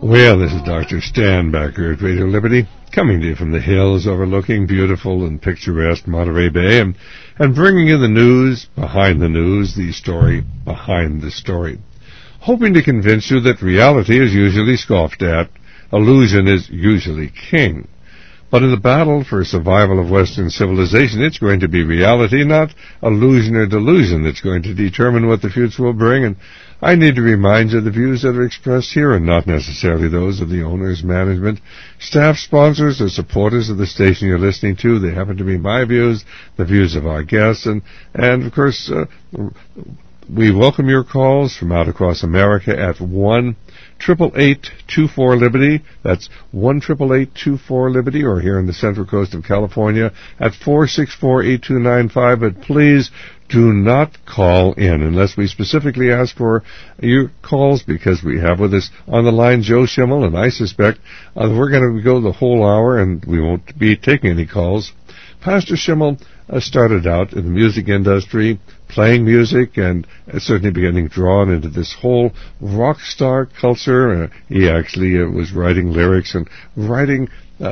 Well, this is Dr. Stan back here at Radio Liberty, coming to you from the hills overlooking beautiful and picturesque Monterey Bay, and bringing you the news, the story behind the story. Hoping to convince you that reality is usually scoffed at, illusion is usually king. But in the battle for survival of Western civilization, it's going to be reality, not illusion or delusion, that's going to determine what the future will bring. And I need to remind you the views that are expressed here are not necessarily those of the owners, management, staff, sponsors, or supporters of the station you're listening to. They happen to be my views, the views of our guests, and of course, we welcome your calls from out across America at 1-888-24-LIBERTY. That's 1-888-24-LIBERTY, or here in the Central Coast of California at 464-8295. But please do not call in unless we specifically ask for your calls, because we have with us on the line Joe Schimmel, and I suspect we're going to go the whole hour and we won't be taking any calls. Pastor Schimmel started out in the music industry, playing music, and certainly beginning drawn into this whole rock star culture. He actually was writing lyrics and writing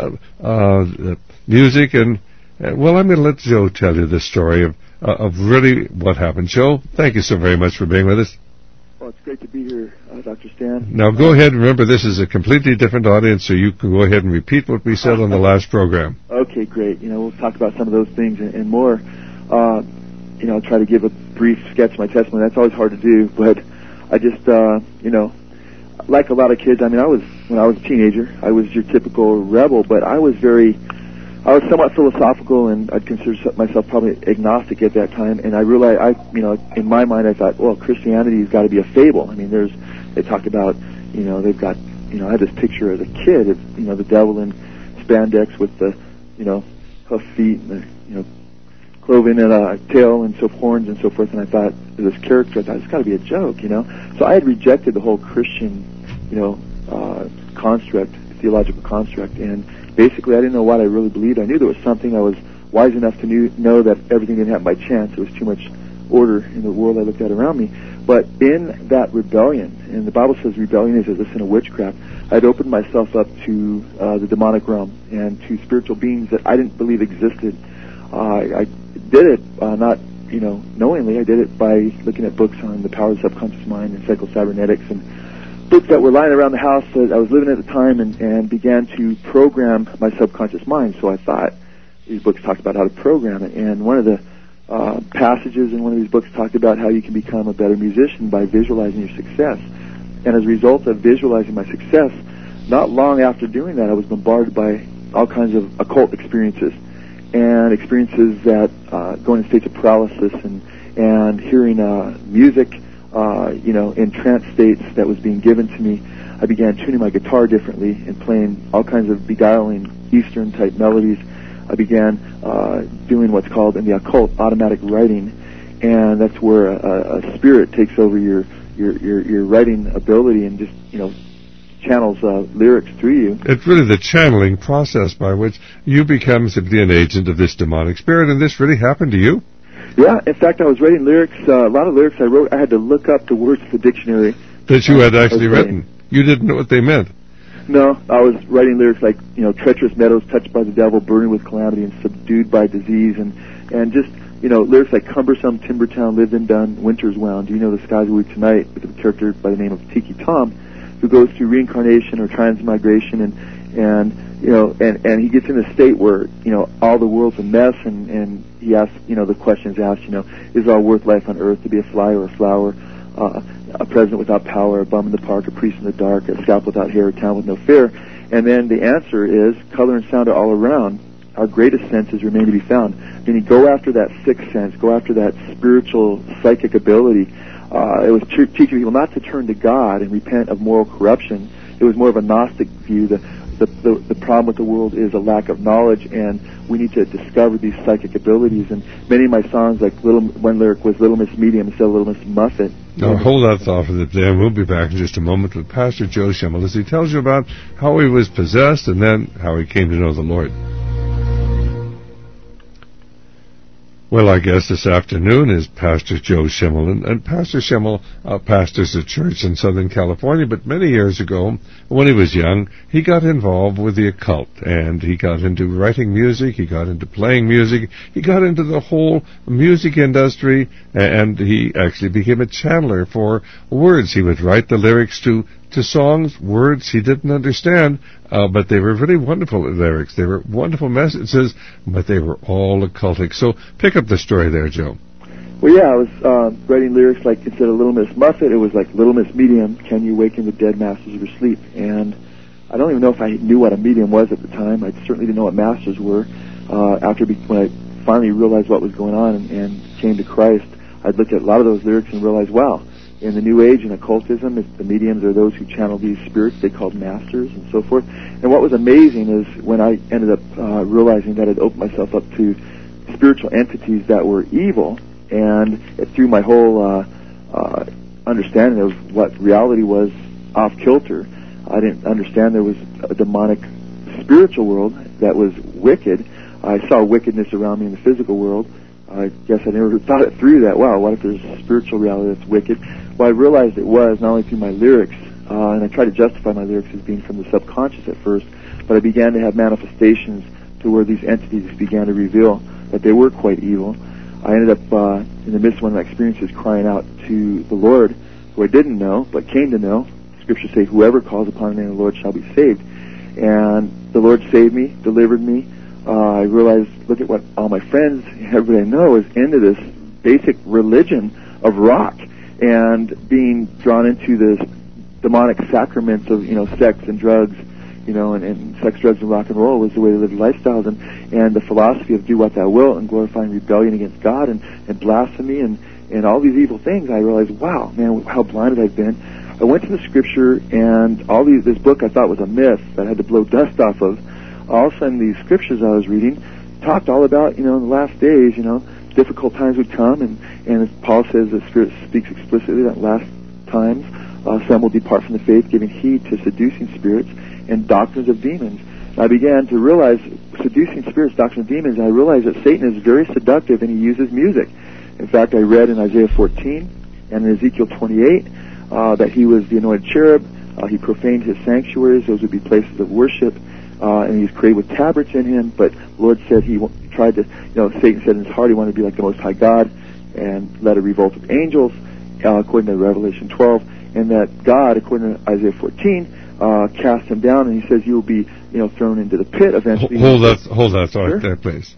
music. And well, I'm going to let Joe tell you the story of really what happened. Joe, thank you so very much for being with us. Well, it's great to be here, Dr. Stan. Now, go ahead. Remember, this is a completely different audience, so you can go ahead and repeat what we said on the last program. Okay, great. We'll talk about some of those things and more. I'll try to give a brief sketch of my testimony. That's always hard to do, but I just, like a lot of kids, when I was a teenager, I was your typical rebel, but I was somewhat philosophical, and I'd consider myself probably agnostic at that time. And I realized, in my mind, I thought, well, Christianity's got to be a fable. They talked about, they've got, I had this picture as a kid of, the devil in spandex with the, hoof feet and the, cloven and a tail and so horns and so forth. And I thought, this character, it's got to be a joke, So I had rejected the whole Christian, construct, theological construct, and basically, I didn't know what I really believed. I knew there was something. I was wise enough to know that everything didn't happen by chance. There was too much order in the world I looked at around me. But in that rebellion, and the Bible says rebellion is a sin of witchcraft, I'd opened myself up to the demonic realm and to spiritual beings that I didn't believe existed. I did it not, knowingly. I did it by looking at books on the power of the subconscious mind and psycho-cybernetics, and books that were lying around the house that I was living at the time, and began to program my subconscious mind. So I thought these books talked about how to program it, and one of the passages in one of these books talked about how you can become a better musician by visualizing your success. And as a result of visualizing my success, not long after doing that, I was bombarded by all kinds of occult experiences, and experiences that going in states of paralysis and hearing music, in trance states that was being given to me. I began tuning my guitar differently and playing all kinds of beguiling Eastern-type melodies. I began doing what's called in the occult automatic writing, and that's where a spirit takes over your writing ability and just channels lyrics through you. It's really the channeling process by which you become simply an agent of this demonic spirit, and this really happened to you? Yeah, in fact, I was writing lyrics. A lot of lyrics I wrote, I had to look up the words to the dictionary. That you had actually written? You didn't know what they meant? No, I was writing lyrics like, treacherous meadows touched by the devil, burning with calamity and subdued by disease, and just, lyrics like cumbersome timber town lived and done, winter's wound. Do you know the skies will be tonight, with a character by the name of Tiki Tom, who goes through reincarnation or transmigration, and he gets in a state where, all the world's a mess, and he asks, the questions asked, is all worth life on earth to be a fly or a flower, a president without power, a bum in the park, a priest in the dark, a scalp without hair, a town with no fear? And then the answer is, color and sound are all around. Our greatest senses remain to be found. Meaning, go after that sixth sense, go after that spiritual, psychic ability. It was teaching people not to turn to God and repent of moral corruption. It was more of a Gnostic view. The problem with the world is a lack of knowledge, and we need to discover these psychic abilities. And many of my songs, like one lyric was Little Miss Medium instead of Little Miss Muffet. Now, hold that thought for the day, and we'll be back in just a moment with Pastor Joe Schimmel as he tells you about how he was possessed and then how he came to know the Lord. Well, our guest this afternoon is Pastor Joe Schimmel, and Pastor Schimmel pastors a church in Southern California, but many years ago, when he was young, he got involved with the occult, and he got into writing music, he got into playing music, he got into the whole music industry, and he actually became a channeler for words. He would write the lyrics to songs, words he didn't understand, but they were really wonderful lyrics. They were wonderful messages, but they were all occultic. So pick up the story there, Joe. Well, yeah, I was writing lyrics like, instead of Little Miss Muffet, it was like, Little Miss Medium, can you waken the dead masters of your sleep? And I don't even know if I knew what a medium was at the time. I certainly didn't know what masters were. When I finally realized what was going on and came to Christ, I'd looked at a lot of those lyrics and realized, wow, in the New Age and occultism, the mediums are those who channel these spirits they called masters and so forth. And what was amazing is when I ended up realizing that I'd opened myself up to spiritual entities that were evil, and it threw my whole understanding of what reality was off kilter. I didn't understand there was a demonic spiritual world that was wicked. I saw wickedness around me in the physical world. I guess I never thought it through that. Wow, what if there's a spiritual reality that's wicked? Well, I realized it was, not only through my lyrics, and I tried to justify my lyrics as being from the subconscious at first, but I began to have manifestations to where these entities began to reveal that they were quite evil. I ended up, in the midst of one of my experiences, crying out to the Lord, who I didn't know, but came to know. Scriptures say, whoever calls upon the name of the Lord shall be saved. And the Lord saved me, delivered me. I realized, look at what all my friends, everybody I know, is into this basic religion of rock and being drawn into this demonic sacraments of, sex and drugs, and sex, drugs, and rock and roll was the way they lived lifestyles, and the philosophy of do what thou wilt and glorifying rebellion against God and blasphemy and all these evil things. I realized, wow, man, how blinded I've been. I went to the Scripture, and this book I thought was a myth that I had to blow dust off of. All of a sudden, these Scriptures I was reading talked all about, in the last days, difficult times would come, and as Paul says, the Spirit speaks explicitly that last times some will depart from the faith, giving heed to seducing spirits and doctrines of demons. I began to realize seducing spirits, doctrines of demons, and I realized that Satan is very seductive, and he uses music. In fact, I read in Isaiah 14 and in Ezekiel 28 that he was the anointed cherub. He profaned his sanctuaries; those would be places of worship. And he's created with tabrets in him, but the Lord said he tried to, Satan said in his heart he wanted to be like the Most High God and led a revolt of angels, according to Revelation 12, and that God, according to Isaiah 14, cast him down, and he says you will be, thrown into the pit eventually. Hold that thought there, please.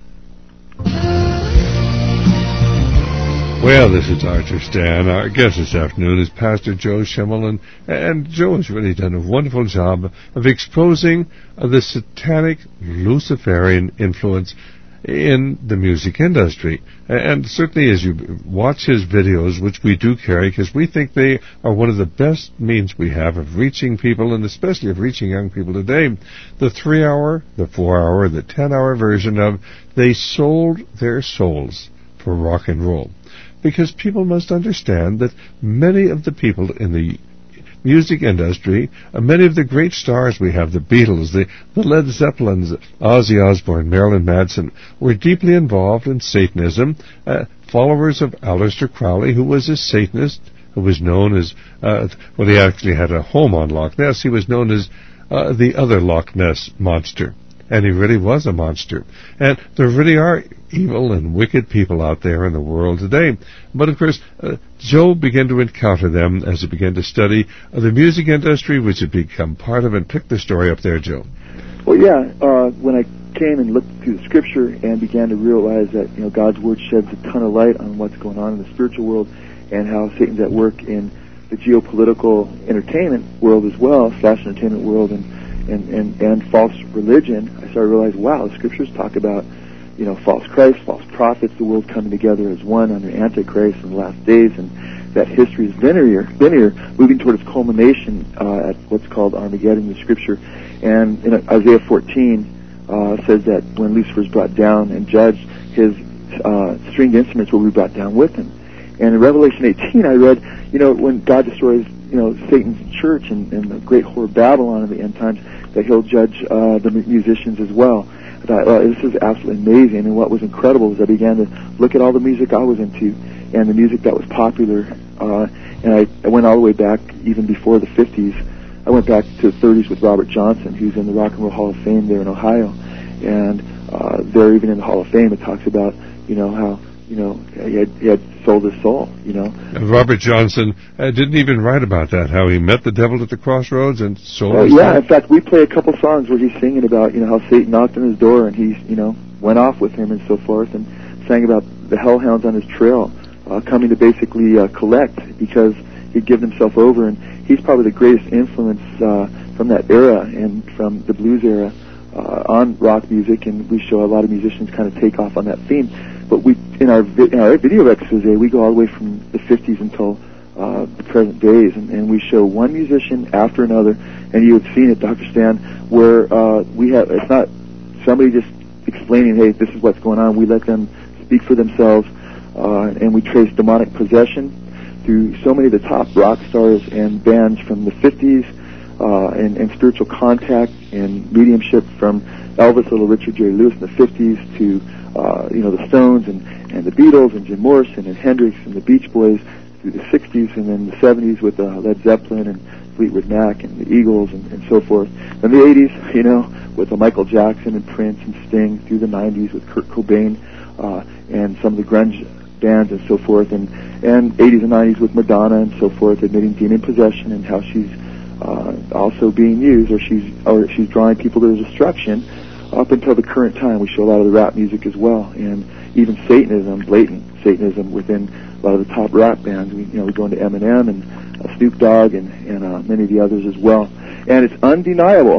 Well, this is Archer Stan. Our guest this afternoon is Pastor Joe Schimmel, and Joe has really done a wonderful job of exposing the satanic Luciferian influence in the music industry. And certainly as you watch his videos, which we do carry, because we think they are one of the best means we have of reaching people, and especially of reaching young people today, the 3-hour, the 4-hour, the 10-hour version of They Sold Their Souls for Rock and Roll. Because people must understand that many of the people in the music industry, many of the great stars we have, the Beatles, the Led Zeppelins, Ozzy Osbourne, Marilyn Manson, were deeply involved in Satanism, followers of Aleister Crowley, who was a Satanist, who was known as, he actually had a home on Loch Ness. He was known as the other Loch Ness monster. And he really was a monster. And there really are evil and wicked people out there in the world today. But of course, Joe began to encounter them as he began to study the music industry, which had become part of it. Pick the story up there, Joe. Well, yeah, when I came and looked through the Scripture and began to realize that, God's Word sheds a ton of light on what's going on in the spiritual world and how Satan's at work in the geopolitical entertainment world as well, / entertainment world, and false religion, I started to realize, wow, the Scriptures talk about, false Christ, false prophets, the world coming together as one under Antichrist in the last days, and that history is linear, moving toward its culmination at what's called Armageddon in the Scripture. And in Isaiah 14 says that when Lucifer is brought down and judged, his stringed instruments will be brought down with him. And in Revelation 18, I read, when God destroys, Satan's church and the great whore Babylon in the end times, that he'll judge the musicians as well. I thought, oh, this is absolutely amazing. And what was incredible is I began to look at all the music I was into and the music that was popular. And I went all the way back, even before the 50s. I went back to the 30s with Robert Johnson, who's in the Rock and Roll Hall of Fame there in Ohio. And there, even in the Hall of Fame, it talks about, how, he had sold his soul, Robert Johnson didn't even write about that, how he met the devil at the crossroads and sold his soul? Yeah, in fact, we play a couple songs where he's singing about, how Satan knocked on his door and he, went off with him and so forth, and sang about the hellhounds on his trail, coming to basically collect because he'd given himself over. And he's probably the greatest influence from that era and from the blues era on rock music, and we show a lot of musicians kind of take off on that theme. But in our video expose, we go all the way from the 50s until the present days, and we show one musician after another. And you have seen it, Dr. Stan, where it's not somebody just explaining, hey, this is what's going on. We let them speak for themselves, and we trace demonic possession through so many of the top rock stars and bands from the 50s, and spiritual contact and mediumship from Elvis, Little Richard, Jerry Lewis in the 50s to the Stones and the Beatles and Jim Morrison and Hendrix and the Beach Boys through the 60s, and then the 70s with Led Zeppelin and Fleetwood Mac and the Eagles and so forth. Then the 80s, with Michael Jackson and Prince and Sting, through the 90s with Kurt Cobain and some of the grunge bands and so forth, and 80s and 90s with Madonna and so forth, admitting demon possession and how she's also being used, or she's drawing people to destruction. Up until the current time, we show a lot of the rap music as well, and even Satanism, blatant Satanism within a lot of the top rap bands. We go into Eminem and Snoop Dogg and many of the others as well. And it's undeniable.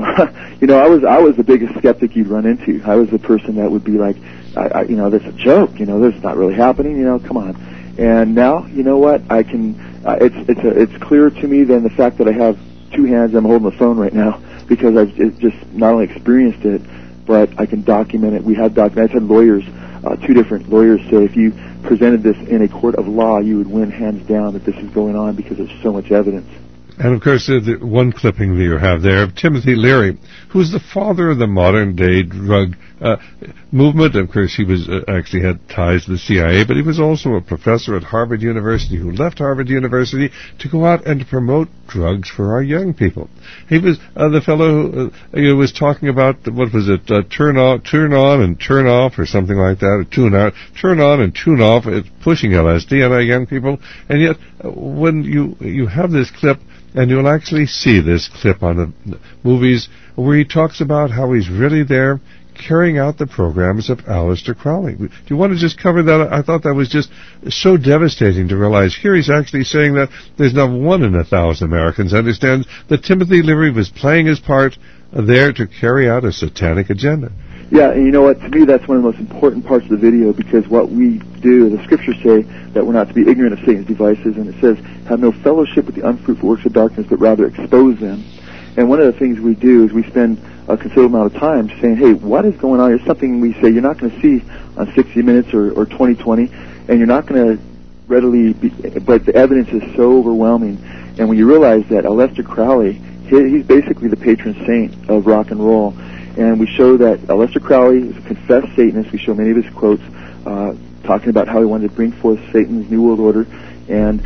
I was the biggest skeptic you'd run into. I was the person that would be like, that's a joke. That's not really happening. Come on. And now, you know what? I can. It's clearer to me than the fact that I have two hands. I'm holding the phone right now because I've just not only experienced it, but I can document it. We have documented. I've had lawyers, two different lawyers, say if you presented this in a court of law, you would win hands down that this is going on because there's so much evidence. And, of course, the one clipping that you have there of Timothy Leary, who's the father of the modern-day drug movement. Of course, he was actually had ties to the CIA, but he was also a professor at Harvard University who left Harvard University to go out and to promote drugs for our young people. He was the fellow who was talking about, what was it, turn on and turn off or something like that, turn on and tune off, pushing LSD on our young people. And yet, when you have this clip, and you'll actually see this clip on the movies where he talks about how he's really there carrying out the programs of Aleister Crowley. Do you want to just cover that? I thought that was just so devastating to realize. Here he's actually saying that there's not 1 in 1,000 Americans understands that Timothy Leary was playing his part there to carry out a satanic agenda. Yeah, and you know what? To me, that's one of the most important parts of the video, because what we do, the scriptures say that we're not to be ignorant of Satan's devices, and it says, have no fellowship with the unfruitful works of darkness, but rather expose them. And one of the things we do is we spend a considerable amount of time saying, hey, what is going on? It's something we say you're not going to see on 60 Minutes or 2020, and you're not going to readily but the evidence is so overwhelming. And when you realize that Aleister Crowley, he's basically the patron saint of rock and roll. And we show that Aleister Crowley is a confessed Satanist. We show many of his quotes talking about how he wanted to bring forth Satan's New World Order, and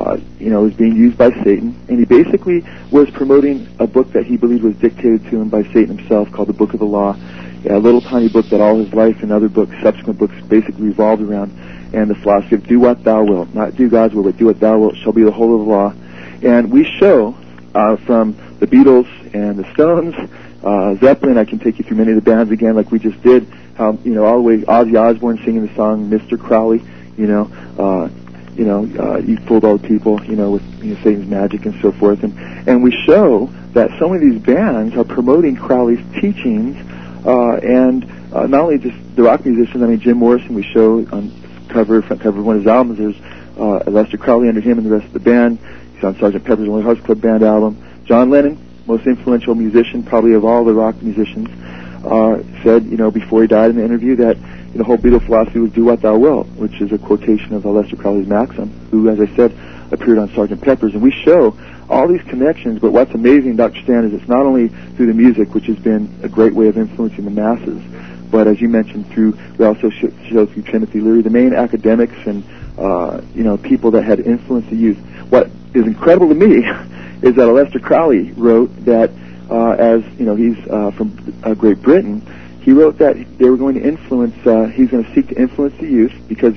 was being used by Satan. And he basically was promoting a book that he believed was dictated to him by Satan himself, called the Book of the Law, a little tiny book that all his life and other books, subsequent books, basically revolved around. And the philosophy of do what thou wilt, not do God's will, but do what thou wilt shall be the whole of the law. And we show from the Beatles and the Stones, Zeppelin, I can take you through many of the bands again, like we just did, how, all the way Ozzy Osbourne singing the song Mr. Crowley, you fooled all the people, with Satan's magic and so forth. And we show that so many of these bands are promoting Crowley's teachings, and not only just the rock musicians, Jim Morrison, we show on front cover of one of his albums, there's Aleister Crowley under him and the rest of the band. He's on Sgt. Pepper's Lonely Hearts Club Band album. John Lennon, most influential musician probably of all the rock musicians, said, before he died in the interview that the whole Beatle philosophy was do what thou wilt, which is a quotation of Aleister Crowley's maxim, who, as I said, appeared on Sgt. Pepper's. And we show all these connections, but what's amazing, Dr. Stan, is it's not only through the music, which has been a great way of influencing the masses, but as you mentioned, we also show through Timothy Leary the main academics and people that had influenced the youth. What is incredible to me is that Aleister Crowley wrote that, he's from Great Britain. He wrote that they were going to influence. He's going to seek to influence the youth because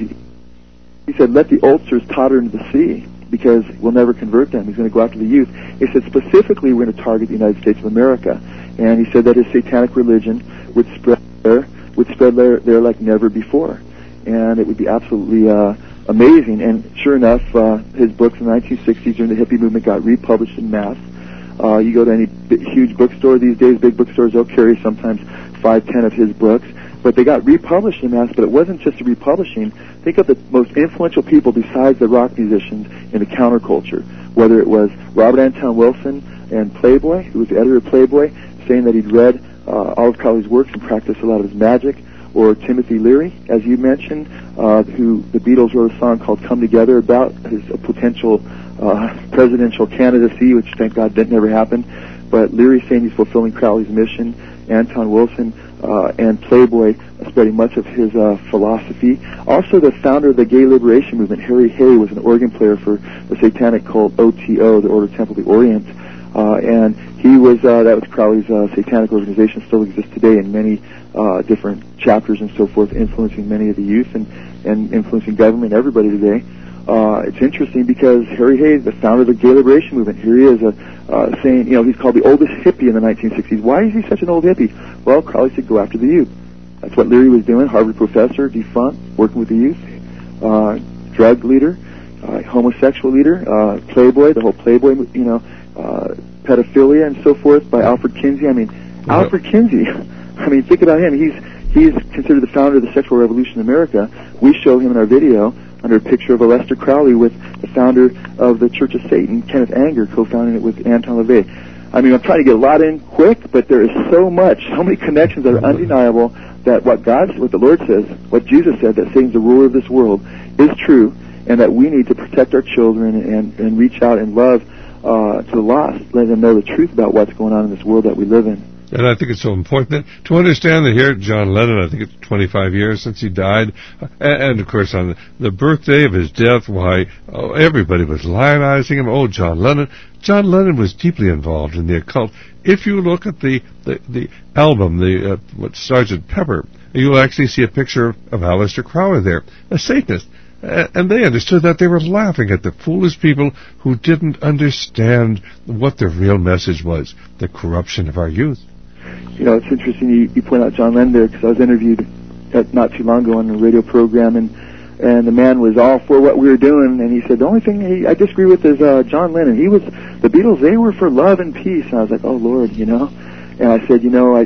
he said, "Let the oldsters totter into the sea, because we'll never convert them." He's going to go after the youth. He said specifically we're going to target the United States of America, and he said that his satanic religion would spread there like never before, and it would be absolutely amazing. And sure enough, his books in the 1960s during the hippie movement got republished in mass. You go to any huge bookstore these days, big bookstores, they'll carry sometimes 5-10 of his books, but they got republished in mass. But it wasn't just the republishing. Think of the most influential people besides the rock musicians in the counterculture, whether it was Robert Anton Wilson and Playboy, who was the editor of Playboy, saying that he'd read all of Crowley's works and practiced a lot of his magic, or Timothy Leary, as you mentioned, who the Beatles wrote a song called "Come Together" about his potential presidential candidacy, which thank God that never happened. But Leary saying he's fulfilling Crowley's mission, Anton Wilson and Playboy spreading much of his philosophy. Also, the founder of the gay liberation movement, Harry Hay, was an organ player for the satanic cult OTO, the Order Temple of the Orient, and he was that was Crowley's satanic organization. Still exists today in many different chapters and so forth, influencing many of the youth and influencing government, everybody today. It's interesting because Harry Hayes, the founder of the gay liberation movement, here he is saying, he's called the oldest hippie in the 1960s. Why is he such an old hippie? Well, Crowley said, go after the youth. That's what Leary was doing, Harvard professor, defunct, working with the youth, drug leader, homosexual leader, Playboy, the whole Playboy, pedophilia and so forth by Alfred Kinsey. Alfred Kinsey, think about him. He's considered the founder of the sexual revolution in America. We show him in our video under a picture of Aleister Crowley with the founder of the Church of Satan, Kenneth Anger, co-founding it with Anton LaVey. I'm trying to get a lot in quick, but there is so many connections that are undeniable that what the Lord says, what Jesus said, that Satan's the ruler of this world, is true, and that we need to protect our children and reach out and love to the lost, let them know the truth about what's going on in this world that we live in. And I think it's so important to understand that here, John Lennon, I think it's 25 years since he died, and of course on the birthday of his death, everybody was lionizing him. Oh, John Lennon. John Lennon was deeply involved in the occult. If you look at the album, Sgt. Pepper, you'll actually see a picture of Aleister Crowley there, a Satanist. And they understood that. They were laughing at the foolish people who didn't understand what the real message was, the corruption of our youth. It's interesting you point out John Lennon there, because I was interviewed not too long ago on a radio program, and the man was all for what we were doing, and he said, the only thing I disagree with is John Lennon. The Beatles, they were for love and peace. And I was like, oh, Lord, And I said,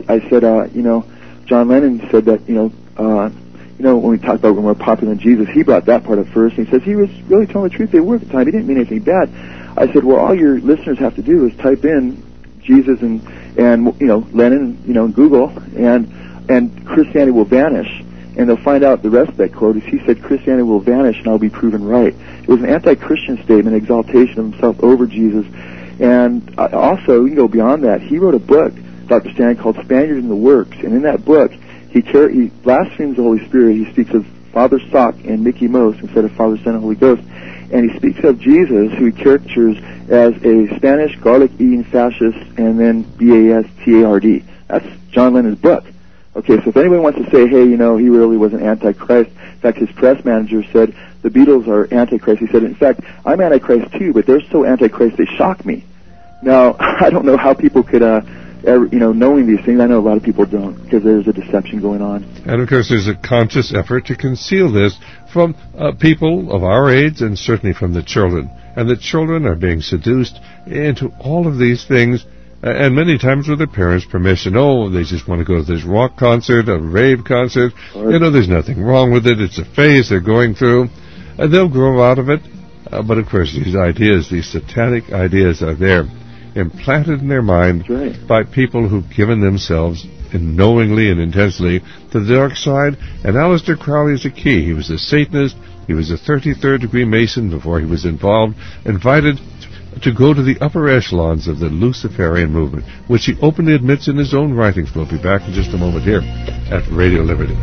John Lennon said that, when we talked about when we're popular than Jesus, he brought that part up first, and he says he was really telling the truth. They were at the time. He didn't mean anything bad. I said, well, all your listeners have to do is type in Jesus and Lennon, Google, and Christianity will vanish, and they'll find out the rest of that quote is he said Christianity will vanish and I'll be proven right. It was an anti-Christian statement, exaltation of himself over Jesus, and also you can go beyond that. He wrote a book, Dr. Stan, called Spaniard in the Works, and in that book he blasphemes the Holy Spirit. He speaks of Father Sock and Mickey Mouse instead of Father, Son, and Holy Ghost. And he speaks of Jesus, who he caricatures as a Spanish garlic-eating fascist, and then B-A-S-T-A-R-D. That's John Lennon's book. Okay, so if anyone wants to say, hey, he really was an antichrist, in fact, his press manager said, the Beatles are antichrist. He said, in fact, I'm antichrist too, but they're so antichrist they shock me. Now, I don't know how people could knowing these things. I know a lot of people don't, because there's a deception going on. And of course there's a conscious effort to conceal this from people of our age, and certainly from the children. And the children are being seduced into all of these things, and many times with their parents' permission. Oh, they just want to go to this rock concert, a rave concert. There's nothing wrong with it. It's a phase they're going through. And they'll grow out of it. But of course these ideas, these satanic ideas are there, implanted in their mind by people who've given themselves knowingly and intensely to the dark side. And Aleister Crowley is a key. He was a Satanist. He was a 33rd degree Mason before he was invited to go to the upper echelons of the Luciferian movement, which he openly admits in his own writings. We'll be back in just a moment here at Radio Liberty.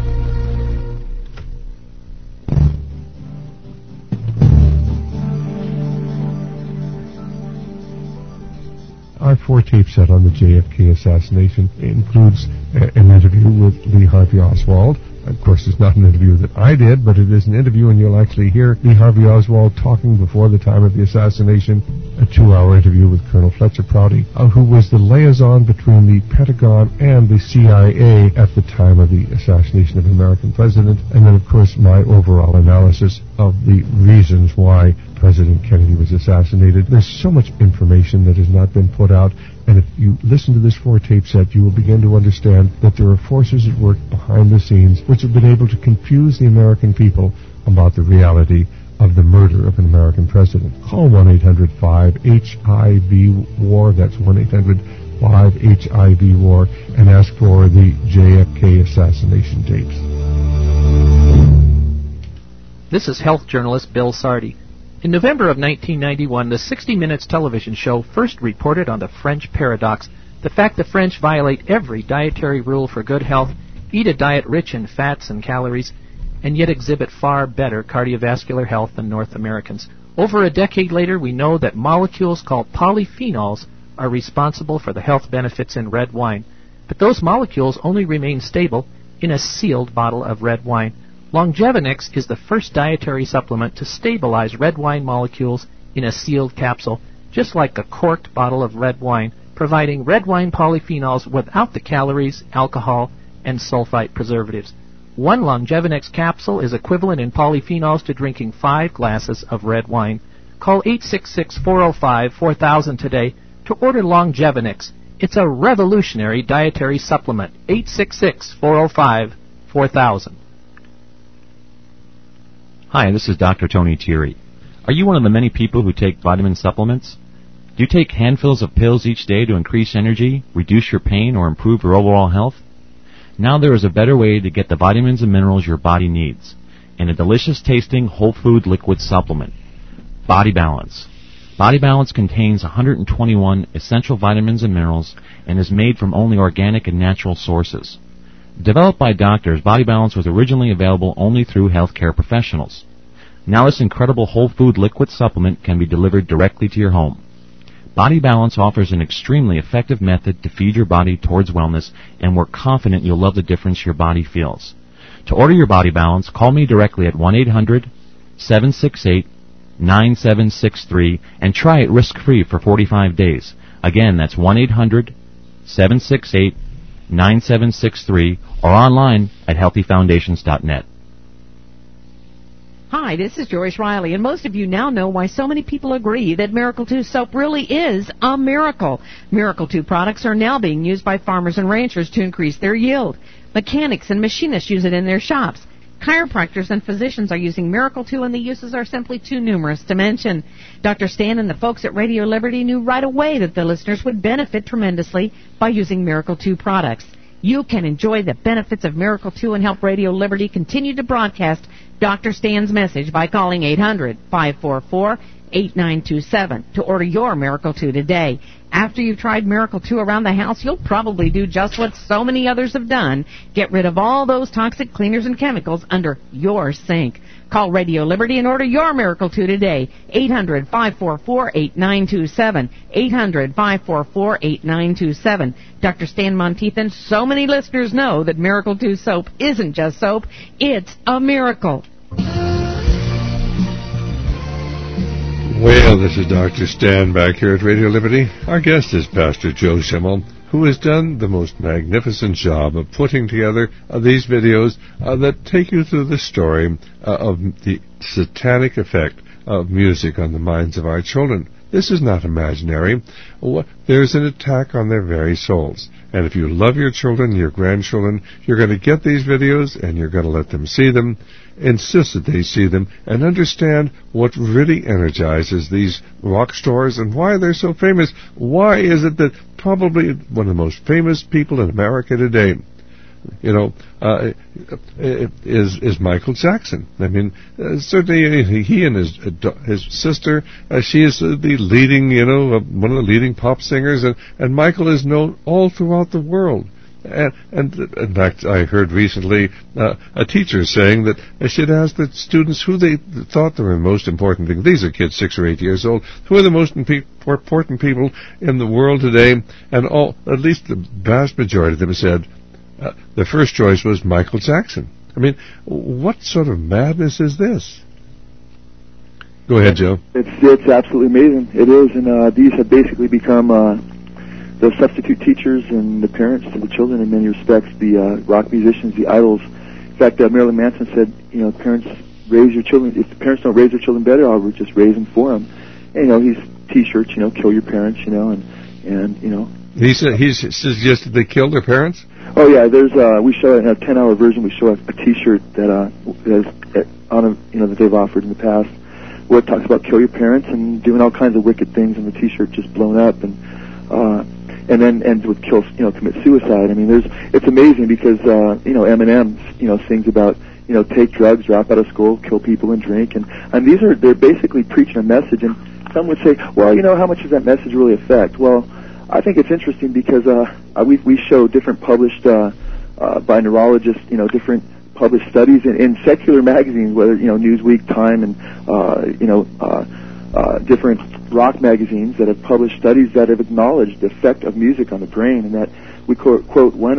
Our 4-tape set on the JFK assassination includes an interview with Lee Harvey Oswald. Of course, it's not an interview that I did, but it is an interview, and you'll actually hear Lee Harvey Oswald talking before the time of the assassination, a 2-hour interview with Colonel Fletcher Prouty, who was the liaison between the Pentagon and the CIA at the time of the assassination of an American president, and then, of course, my overall analysis of the reasons why President Kennedy was assassinated. There's so much information that has not been put out, and if you listen to this 4-tape set, you will begin to understand that there are forces at work behind the scenes which have been able to confuse the American people about the reality of the murder of an American president. Call 1-800-5-HIV-WAR, that's 1-800-5-HIV-WAR, and ask for the JFK assassination tapes. This is health journalist Bill Sardi. In November of 1991, the 60 Minutes television show first reported on the French paradox, the fact the French violate every dietary rule for good health, eat a diet rich in fats and calories, and yet exhibit far better cardiovascular health than North Americans. Over a decade later, we know that molecules called polyphenols are responsible for the health benefits in red wine. But those molecules only remain stable in a sealed bottle of red wine. Longevinix is the first dietary supplement to stabilize red wine molecules in a sealed capsule, just like a corked bottle of red wine, providing red wine polyphenols without the calories, alcohol, and sulfite preservatives. One Longevinix capsule is equivalent in polyphenols to drinking 5 glasses of red wine. Call 866-405-4000 today to order Longevinix. It's a revolutionary dietary supplement. 866-405-4000. Hi, this is Dr. Tony Thierry. Are you one of the many people who take vitamin supplements? Do you take handfuls of pills each day to increase energy, reduce your pain, or improve your overall health? Now there is a better way to get the vitamins and minerals your body needs in a delicious-tasting whole food liquid supplement. Body Balance. Body Balance contains 121 essential vitamins and minerals and is made from only organic and natural sources. Developed by doctors, Body Balance was originally available only through healthcare professionals. Now this incredible whole food liquid supplement can be delivered directly to your home. Body Balance offers an extremely effective method to feed your body towards wellness, and we're confident you'll love the difference your body feels. To order your Body Balance, call me directly at 1-800-768-9763 and try it risk-free for 45 days. Again, that's 1-800-768-9763 or online at healthyfoundations.net. Hi, this is Joyce Riley, and most of you now know why so many people agree that Miracle 2 soap really is a miracle. Miracle 2 products are now being used by farmers and ranchers to increase their yield. Mechanics and machinists use it in their shops. Chiropractors and physicians are using Miracle 2, and the uses are simply too numerous to mention. Dr. Stan and the folks at Radio Liberty knew right away that the listeners would benefit tremendously by using Miracle 2 products. You can enjoy the benefits of Miracle 2 and help Radio Liberty continue to broadcast Dr. Stan's message by calling 800-544-8927 to order your Miracle 2 today. After you've tried Miracle 2 around the house, you'll probably do just what so many others have done. Get rid of all those toxic cleaners and chemicals under your sink. Call Radio Liberty and order your Miracle 2 today. 800-544-8927. 800-544-8927. Dr. Stan Monteith, so many listeners know that Miracle 2 soap isn't just soap, it's a miracle. Well, this is Dr. Stan back here at Radio Liberty. Our guest is Pastor Joe Schimmel, who has done the most magnificent job of putting together these videos that take you through the story of the satanic effect of music on the minds of our children. This is not imaginary. There's an attack on their very souls. And if you love your children, your grandchildren, you're going to get these videos and you're going to let them see them, insist that they see them, and understand what really energizes these rock stars and why they're so famous. Why is it that probably one of the most famous people in America today is Michael Jackson. I mean, certainly he and his sister, she is the leading, one of the leading pop singers, and Michael is known all throughout the world. And in fact, I heard recently a teacher saying that I should ask the students who they thought were the most important thing. These are kids 6 or 8 years old. Who are the most important people in the world today? And at least the vast majority of them said the first choice was Michael Jackson. I mean, what sort of madness is this? Go ahead, Joe. It's absolutely amazing. It is, and these have basically become the substitute teachers and the parents to the children in many respects, the rock musicians, the idols. In fact, Marilyn Manson said, parents raise your children. If the parents don't raise their children better, I'll just raise them for them. And, he's T-shirts, kill your parents, and. He suggested they kill their parents? Oh yeah, there's we show in a 10-hour version. We show a T-shirt that that they've offered in the past, where it talks about kill your parents and doing all kinds of wicked things, and the T-shirt just blown up, and then ends with commit suicide. I mean, it's amazing because Eminem sings about take drugs, drop out of school, kill people, and drink, and they're basically preaching a message. And some would say, well, how much does that message really affect? Well, I think it's interesting because we show different published by neurologists, different published studies in secular magazines, whether Newsweek, Time, and different rock magazines that have published studies that have acknowledged the effect of music on the brain, and that we quote one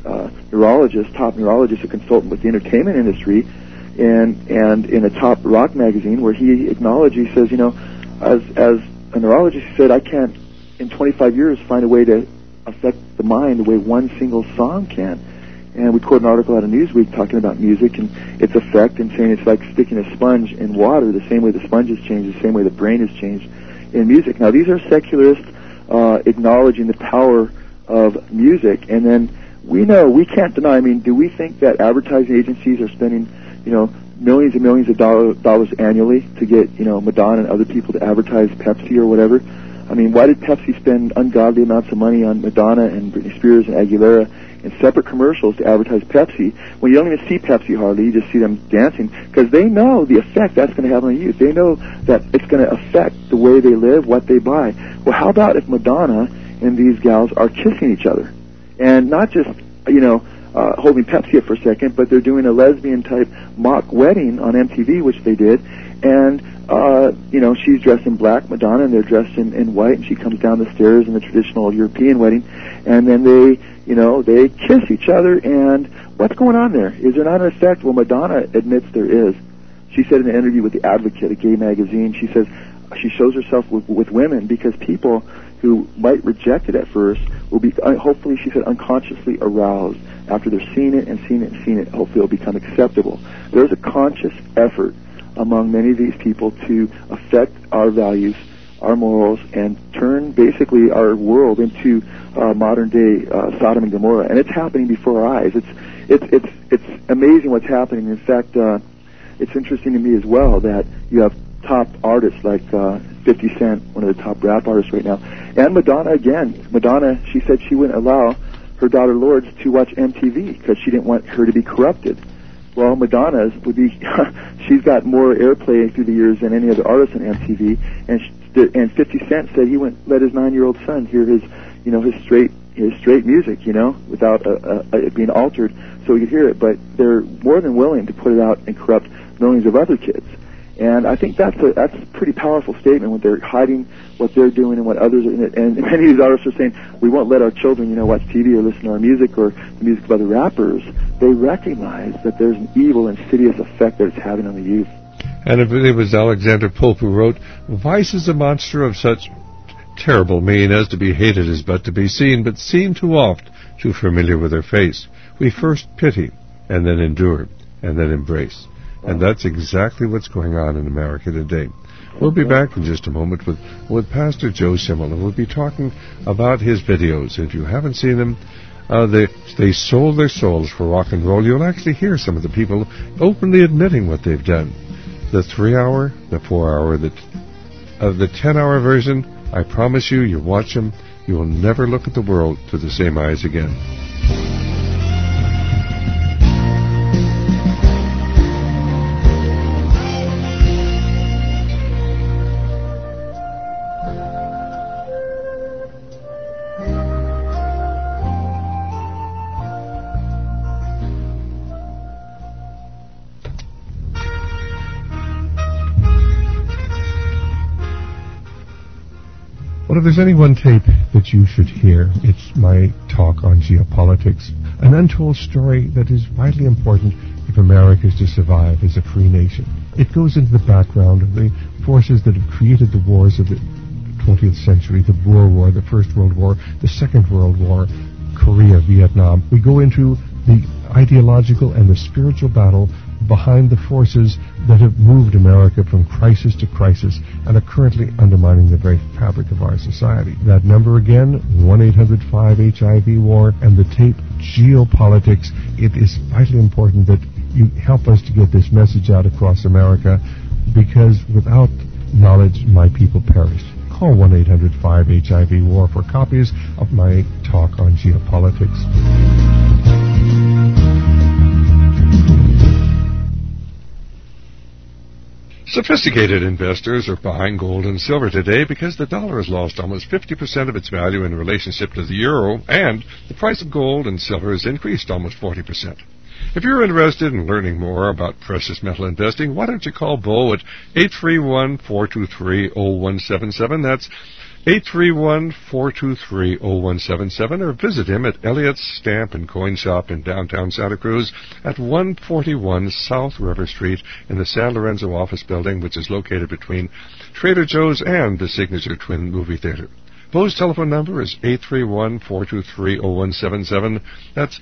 top neurologist, a consultant with the entertainment industry, and in a top rock magazine, where he acknowledged, he says, as a neurologist, he said, I can't in 25 years find a way to affect the mind the way one single song can. And we quote an article out of Newsweek talking about music and its effect, and saying it's like sticking a sponge in water, the same way the sponge has changed, the same way the brain has changed in music. Now, these are secularists acknowledging the power of music, and then we can't deny, do we think that advertising agencies are spending, millions and millions of dollars annually to get, Madonna and other people to advertise Pepsi or whatever? Why did Pepsi spend ungodly amounts of money on Madonna and Britney Spears and Aguilera in separate commercials to advertise Pepsi when you don't even see Pepsi hardly? You just see them dancing, because they know the effect that's going to have on the youth. They know that it's going to affect the way they live, what they buy. Well, how about if Madonna and these gals are kissing each other? And not just, holding Pepsi up for a second, but they're doing a lesbian-type mock wedding on MTV, which they did, and she's dressed in black, Madonna, and they're dressed in white, and she comes down the stairs in the traditional European wedding, and then they kiss each other, and what's going on there? Is there not an effect? Well, Madonna admits there is. She said in an interview with The Advocate, a gay magazine, she says she shows herself with women because people who might reject it at first will be, hopefully, she said, unconsciously aroused after they're seeing it and seeing it and seeing it. Hopefully it'll become acceptable. There's a conscious effort among many of these people to affect our values, our morals, and turn basically our world into modern day Sodom and Gomorrah, and it's happening before our eyes. It's amazing what's happening. In fact, it's interesting to me as well that you have top artists like 50 Cent, one of the top rap artists right now, and Madonna again. Madonna, she said she wouldn't allow her daughter Lourdes to watch MTV because she didn't want her to be corrupted. Well, Madonna's would be, she's got more airplay through the years than any other artist on MTV, and 50 Cent said he wouldn't let his 9-year-old son hear his straight music, without it being altered, so he could hear it. But they're more than willing to put it out and corrupt millions of other kids. And I think that's a pretty powerful statement when they're hiding what they're doing and what others are. And many of these artists are saying, we won't let our children, watch TV or listen to our music or the music of other rappers. They recognize that there's an evil, insidious effect that it's having on the youth. And it was Alexander Pope who wrote, "Vice is a monster of such terrible mien as to be hated is but to be seen, but seen too oft, too familiar with her face. We first pity, and then endure, and then embrace." And that's exactly what's going on in America today. We'll be back in just a moment with Pastor Joe Schimmel, and we'll be talking about his videos. If you haven't seen them, they sold their souls for rock and roll. You'll actually hear some of the people openly admitting what they've done. The 3-hour, the 4-hour, the 10-hour version, I promise you watch them, you will never look at the world through the same eyes again. if there's any one tape that you should hear, it's my talk on geopolitics, an untold story that is vitally important if America is to survive as a free nation. It goes into the background of the forces that have created the wars of the 20th century, the Boer War, the First World War, the Second World War, Korea, Vietnam. We go into the ideological and the spiritual battle behind the forces that have moved America from crisis to crisis and are currently undermining the very fabric of our society. That number again, 1-800-5-HIV-WAR, and the tape Geopolitics. It is vitally important that you help us to get this message out across America, because without knowledge, my people perish. Call 1-800-5-HIV-WAR for copies of my talk on geopolitics. Sophisticated investors are buying gold and silver today because the dollar has lost almost 50% of its value in relationship to the euro, and the price of gold and silver has increased almost 40%. If you're interested in learning more about precious metal investing, why don't you call Bo at 831-423-0177. That's 831-423-0177, or visit him at Elliott's Stamp and Coin Shop in downtown Santa Cruz at 141 South River Street in the San Lorenzo office building, which is located between Trader Joe's and the Signature Twin Movie Theater. Bo's telephone number is 831-423-0177. That's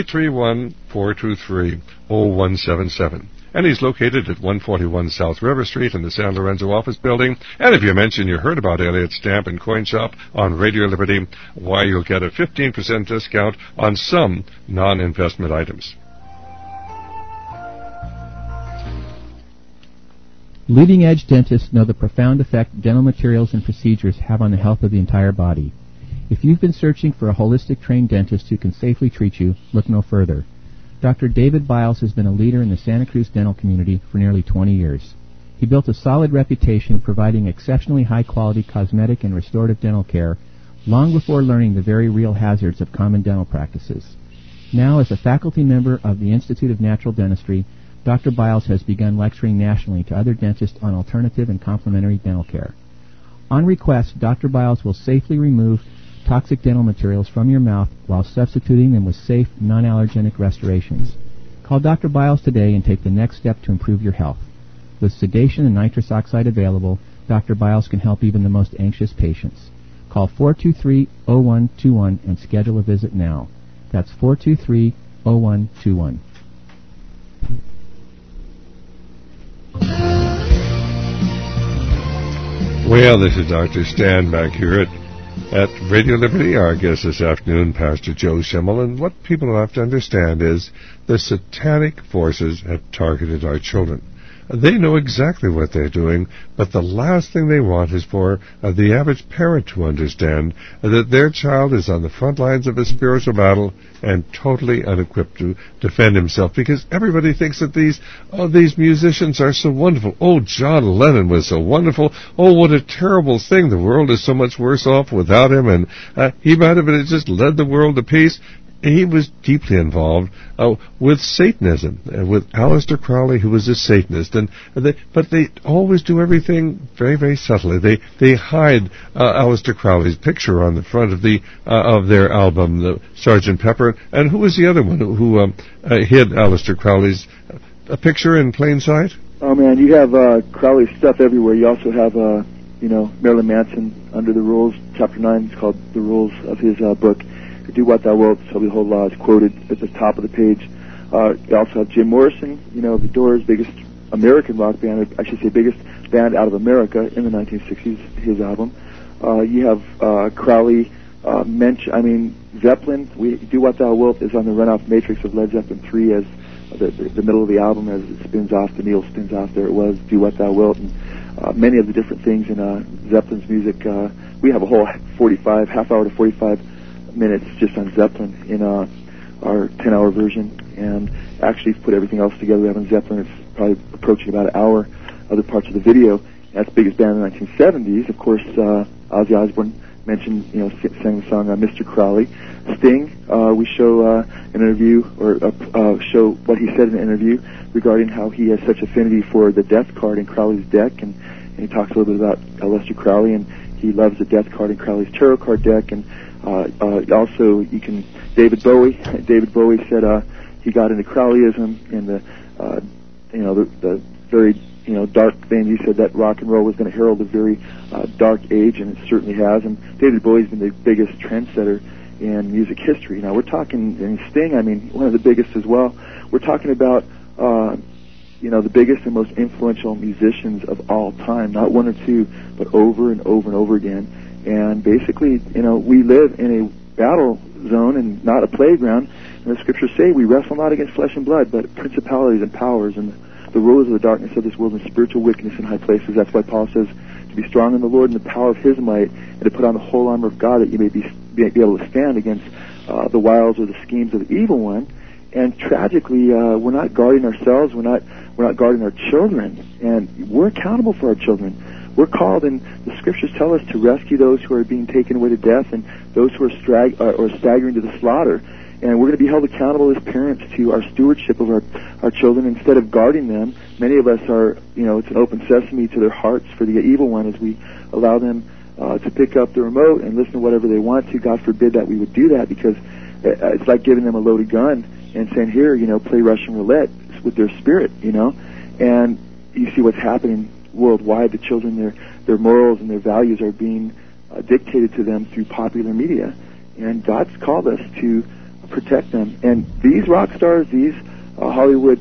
831-423-0177. And he's located at 141 South River Street in the San Lorenzo office building. And if you mention you heard about Elliott's Stamp and Coin Shop on Radio Liberty, why, you'll get a 15% discount on some non-investment items. Leading-edge dentists know the profound effect dental materials and procedures have on the health of the entire body. If you've been searching for a holistic trained dentist who can safely treat you, look no further. Dr. David Biles has been a leader in the Santa Cruz dental community for nearly 20 years. He built a solid reputation providing exceptionally high-quality cosmetic and restorative dental care long before learning the very real hazards of common dental practices. Now, as a faculty member of the Institute of Natural Dentistry, Dr. Biles has begun lecturing nationally to other dentists on alternative and complementary dental care. On request, Dr. Biles will safely remove toxic dental materials from your mouth while substituting them with safe, non-allergenic restorations. Call Dr. Biles today and take the next step to improve your health. With sedation and nitrous oxide available, Dr. Biles can help even the most anxious patients. Call 423-0121 and schedule a visit now. That's 423-0121. Well, this is Dr. Stan back here at Radio Liberty. Our guest this afternoon, Pastor Joe Schimmel, and what people have to understand is the satanic forces have targeted our children. They know exactly what they're doing, but the last thing they want is for the average parent to understand that their child is on the front lines of a spiritual battle and totally unequipped to defend himself, because everybody thinks that these musicians are so wonderful. Oh, John Lennon was so wonderful. Oh, what a terrible thing. The world is so much worse off without him, and he might have just led the world to peace. He was deeply involved with Satanism, with Aleister Crowley, who was a Satanist, but they always do everything very, very subtly. They hide Aleister Crowley's picture on the front of their album, the Sgt. Pepper. And who was the other one who hid Aleister Crowley's picture in plain sight? Oh man, you have Crowley's stuff everywhere. You also have Marilyn Manson under the rules. Chapter 9 is called The Rules of his book. Do what thou wilt, so the whole law is quoted at the top of the page. You also have Jim Morrison, the Doors' biggest American rock band, I should say biggest band out of America in the 1960s, his album. You have Crowley, Zeppelin, Do What Thou Wilt is on the runoff matrix of Led Zeppelin 3 as the middle of the album, as it spins off, the needle spins off, there it was, Do What Thou Wilt, and many of the different things in Zeppelin's music. We have a whole half hour to 45 minutes just on Zeppelin in our 10-hour version, and actually put everything else together we have on Zeppelin. It's probably approaching about an hour. Other parts of the video. That's the biggest band in the 1970s. Of course, Ozzy Osbourne mentioned, sang the song Mr. Crowley. Sting, we show an interview, or show what he said in an interview regarding how he has such affinity for the death card in Crowley's deck, and he talks a little bit about Aleister Crowley, and He loves the death card in Crowley's tarot card deck, and also you can. David Bowie said he got into Crowleyism and the very dark thing. He said that rock and roll was going to herald a very dark age, and it certainly has. And David Bowie's been the biggest trendsetter in music history. Now we're talking, and Sting, I mean, one of the biggest as well. We're talking about the biggest and most influential musicians of all time, not one or two, but over and over and over again. And basically, we live in a battle zone and not a playground. And the scriptures say we wrestle not against flesh and blood, but principalities and powers and the rulers of the darkness of this world and spiritual wickedness in high places. That's why Paul says to be strong in the Lord and the power of His might, and to put on the whole armor of God that you may be able to stand against the wiles or the schemes of the evil one. And tragically, we're not guarding ourselves. We're not guarding our children, and we're accountable for our children. We're called, and the scriptures tell us to rescue those who are being taken away to death and those who are staggering to the slaughter. And we're going to be held accountable as parents to our stewardship of our children. Instead of guarding them, many of us are, it's an open sesame to their hearts for the evil one as we allow them to pick up the remote and listen to whatever they want to. God forbid that we would do that, because it's like giving them a loaded gun and saying, here, play Russian roulette with their spirit, And you see what's happening worldwide. The children, their morals and their values are being dictated to them through popular media. And God's called us to protect them. And these rock stars, these Hollywood,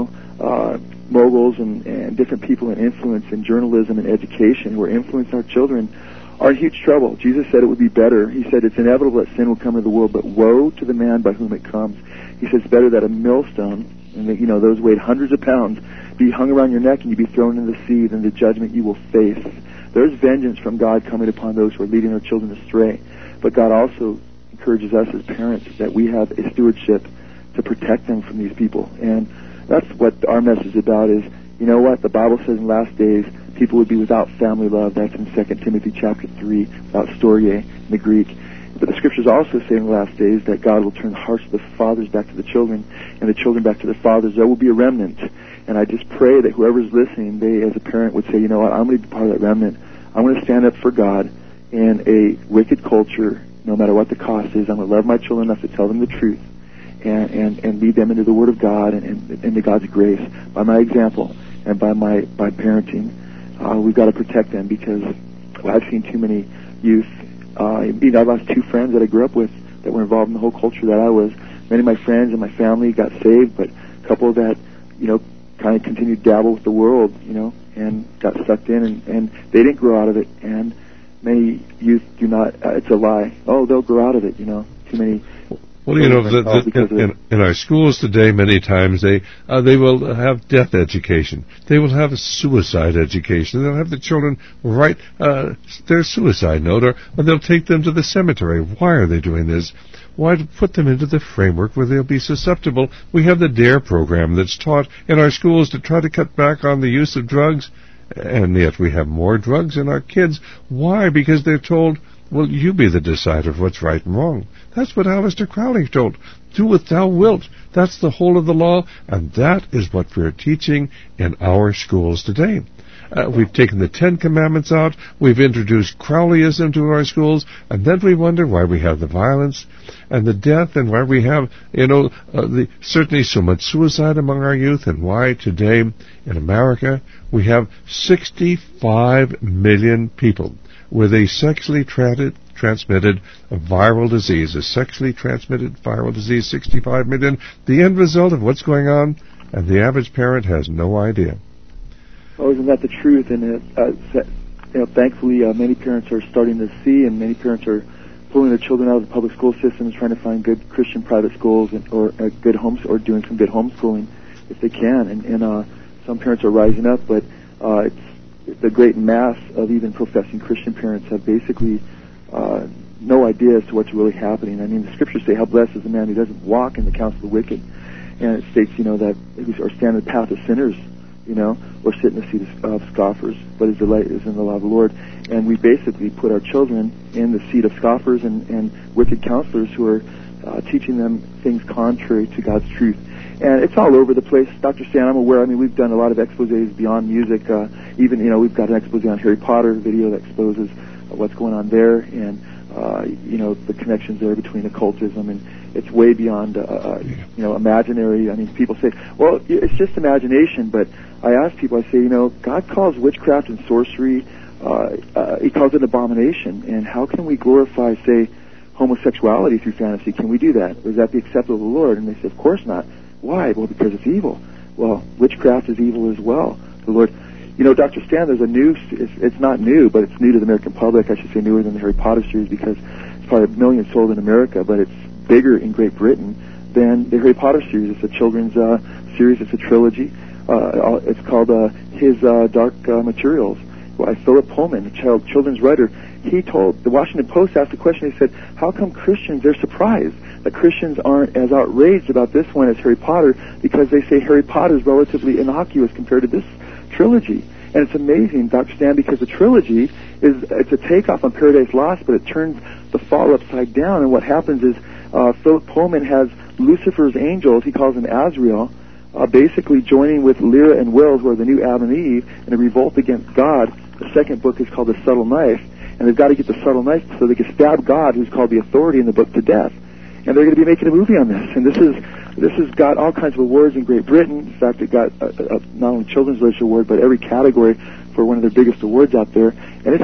moguls and different people in influence in journalism and education who are influencing our children are in huge trouble. Jesus said it would be better. He said it's inevitable that sin will come into the world, but woe to the man by whom it comes. He says it's better that a millstone, and those weighed hundreds of pounds, be hung around your neck and you be thrown into the sea than the judgment you will face. There's vengeance from God coming upon those who are leading their children astray. But God also encourages us as parents that we have a stewardship to protect them from these people. And that's what our message is about is, the Bible says in last days people would be without family love. That's in 2 Timothy chapter 3, without storge in the Greek. But the scriptures also say in the last days that God will turn the hearts of the fathers back to the children and the children back to their fathers. There will be a remnant. And I just pray that whoever's listening, they as a parent would say, I'm going to be part of that remnant. I'm going to stand up for God in a wicked culture, no matter what the cost is. I'm going to love my children enough to tell them the truth and lead them into the Word of God and into God's grace by my example and by parenting. We've got to protect them because I've seen too many youth. I lost two friends that I grew up with that were involved in the whole culture that I was. Many of my friends and my family got saved, but a couple that, kind of continued to dabble with the world, and got sucked in, and they didn't grow out of it. And many youth do not. It's a lie. Oh, they'll grow out of it. Too many. Well, in our schools today, many times they will have death education. They will have a suicide education. They'll have the children write their suicide note, or they'll take them to the cemetery. Why are they doing this? Why put them into the framework where they'll be susceptible? We have the DARE program that's taught in our schools to try to cut back on the use of drugs, and yet we have more drugs in our kids. Why? Because they're told, well, you be the decider of what's right and wrong. That's what Aleister Crowley told. Do what thou wilt. That's the whole of the law, and that is what we're teaching in our schools today. We've taken the 10 Commandments out. We've introduced Crowleyism to our schools, and then we wonder why we have the violence and the death, and why we have, certainly so much suicide among our youth, and why today in America we have 65 million people with a sexually transmitted viral disease. A sexually transmitted viral disease, 65 million. The end result of what's going on, and the average parent has no idea. Oh, isn't that the truth? And thankfully, many parents are starting to see, and many parents are pulling their children out of the public school systems, trying to find good Christian private schools or good homes, or doing some good homeschooling if they can. And some parents are rising up, but it's the great mass of even professing Christian parents have basically no idea as to what's really happening. I mean, the scriptures say, "How blessed is the man who doesn't walk in the counsel of the wicked," and it states, that or stand in the path of sinners, or sit in the seat of scoffers, but his delight is in the law of the Lord. And we basically put our children in the seat of scoffers and wicked counselors who are teaching them things contrary to God's truth. And it's all over the place. Dr. Stan, I'm aware, we've done a lot of exposés beyond music. We've got an expose on Harry Potter video that exposes what's going on there, and the connections there between occultism, and it's way beyond imaginary. I mean, people say, well, it's just imagination, but I ask people, I say, God calls witchcraft and sorcery, he calls it abomination, and how can we glorify, say, homosexuality through fantasy? Can we do that? Or is that be acceptable to the Lord? And they say, of course not. Why? Well, because it's evil. Well, witchcraft is evil as well. The Lord, Dr. Stan, there's a new, it's not new, but it's new to the American public. I should say newer than the Harry Potter series, because it's probably 1 million sold in America, but it's bigger in Great Britain than the Harry Potter series. It's a children's series. It's a trilogy. It's called His Dark Materials by Philip Pullman, a children's writer. He told the Washington Post, asked a question. He said, how come Christians, they're surprised that Christians aren't as outraged about this one as Harry Potter, because they say Harry Potter is relatively innocuous compared to this trilogy. And it's amazing, Dr. Stan, because the trilogy it's a takeoff on Paradise Lost, but it turns the fall upside down. And what happens is Philip Pullman has Lucifer's angels, he calls them Azrael, basically joining with Lyra and Will, who are the new Adam and Eve, in a revolt against God. The second book is called The Subtle Knife, and they've got to get the subtle knife so they can stab God, who's called the authority in the book, to death. And they're going to be making a movie on this. And this has got all kinds of awards in Great Britain. In fact, it got not only Children's Literature Award, but every category for one of their biggest awards out there.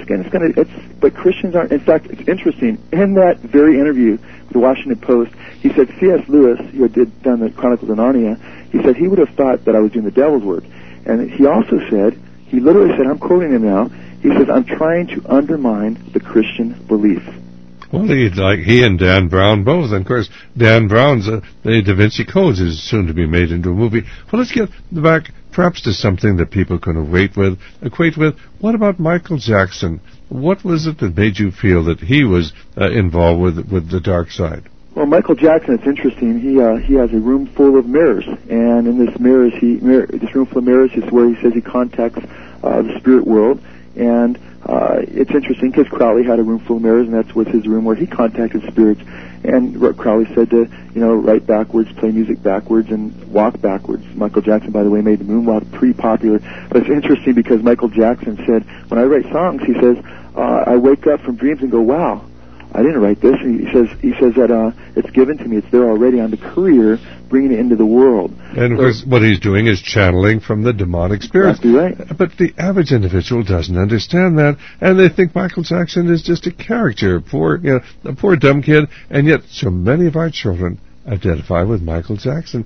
And but Christians aren't. In fact, it's interesting. In that very interview with the Washington Post, he said C.S. Lewis, who had done the Chronicles of Narnia, he said he would have thought that I was doing the devil's work. And he also said, he literally said, I'm quoting him now, he says, I'm trying to undermine the Christian belief. Well, he and Dan Brown both. And of course, Dan Brown's the Da Vinci Codes is soon to be made into a movie. Well, let's get back perhaps to something that people can equate with. What about Michael Jackson? What was it that made you feel that he was involved with the dark side? Well, Michael Jackson, it's interesting. He has a room full of mirrors, and in this this room full of mirrors is where he says he contacts the spirit world. And it's interesting because Crowley had a room full of mirrors, and that was his room where he contacted spirits. And Crowley said to, write backwards, play music backwards, and walk backwards. Michael Jackson, by the way, made the moonwalk pretty popular. But it's interesting because Michael Jackson said, when I write songs, he says, I wake up from dreams and go, wow, I didn't write this. And he says that it's given to me. It's there already. I'm the courier bringing it into the world. And of course, what he's doing is channeling from the demonic spirits. Exactly right. But the average individual doesn't understand that, and they think Michael Jackson is just a character, a poor dumb kid, and yet so many of our children identify with Michael Jackson.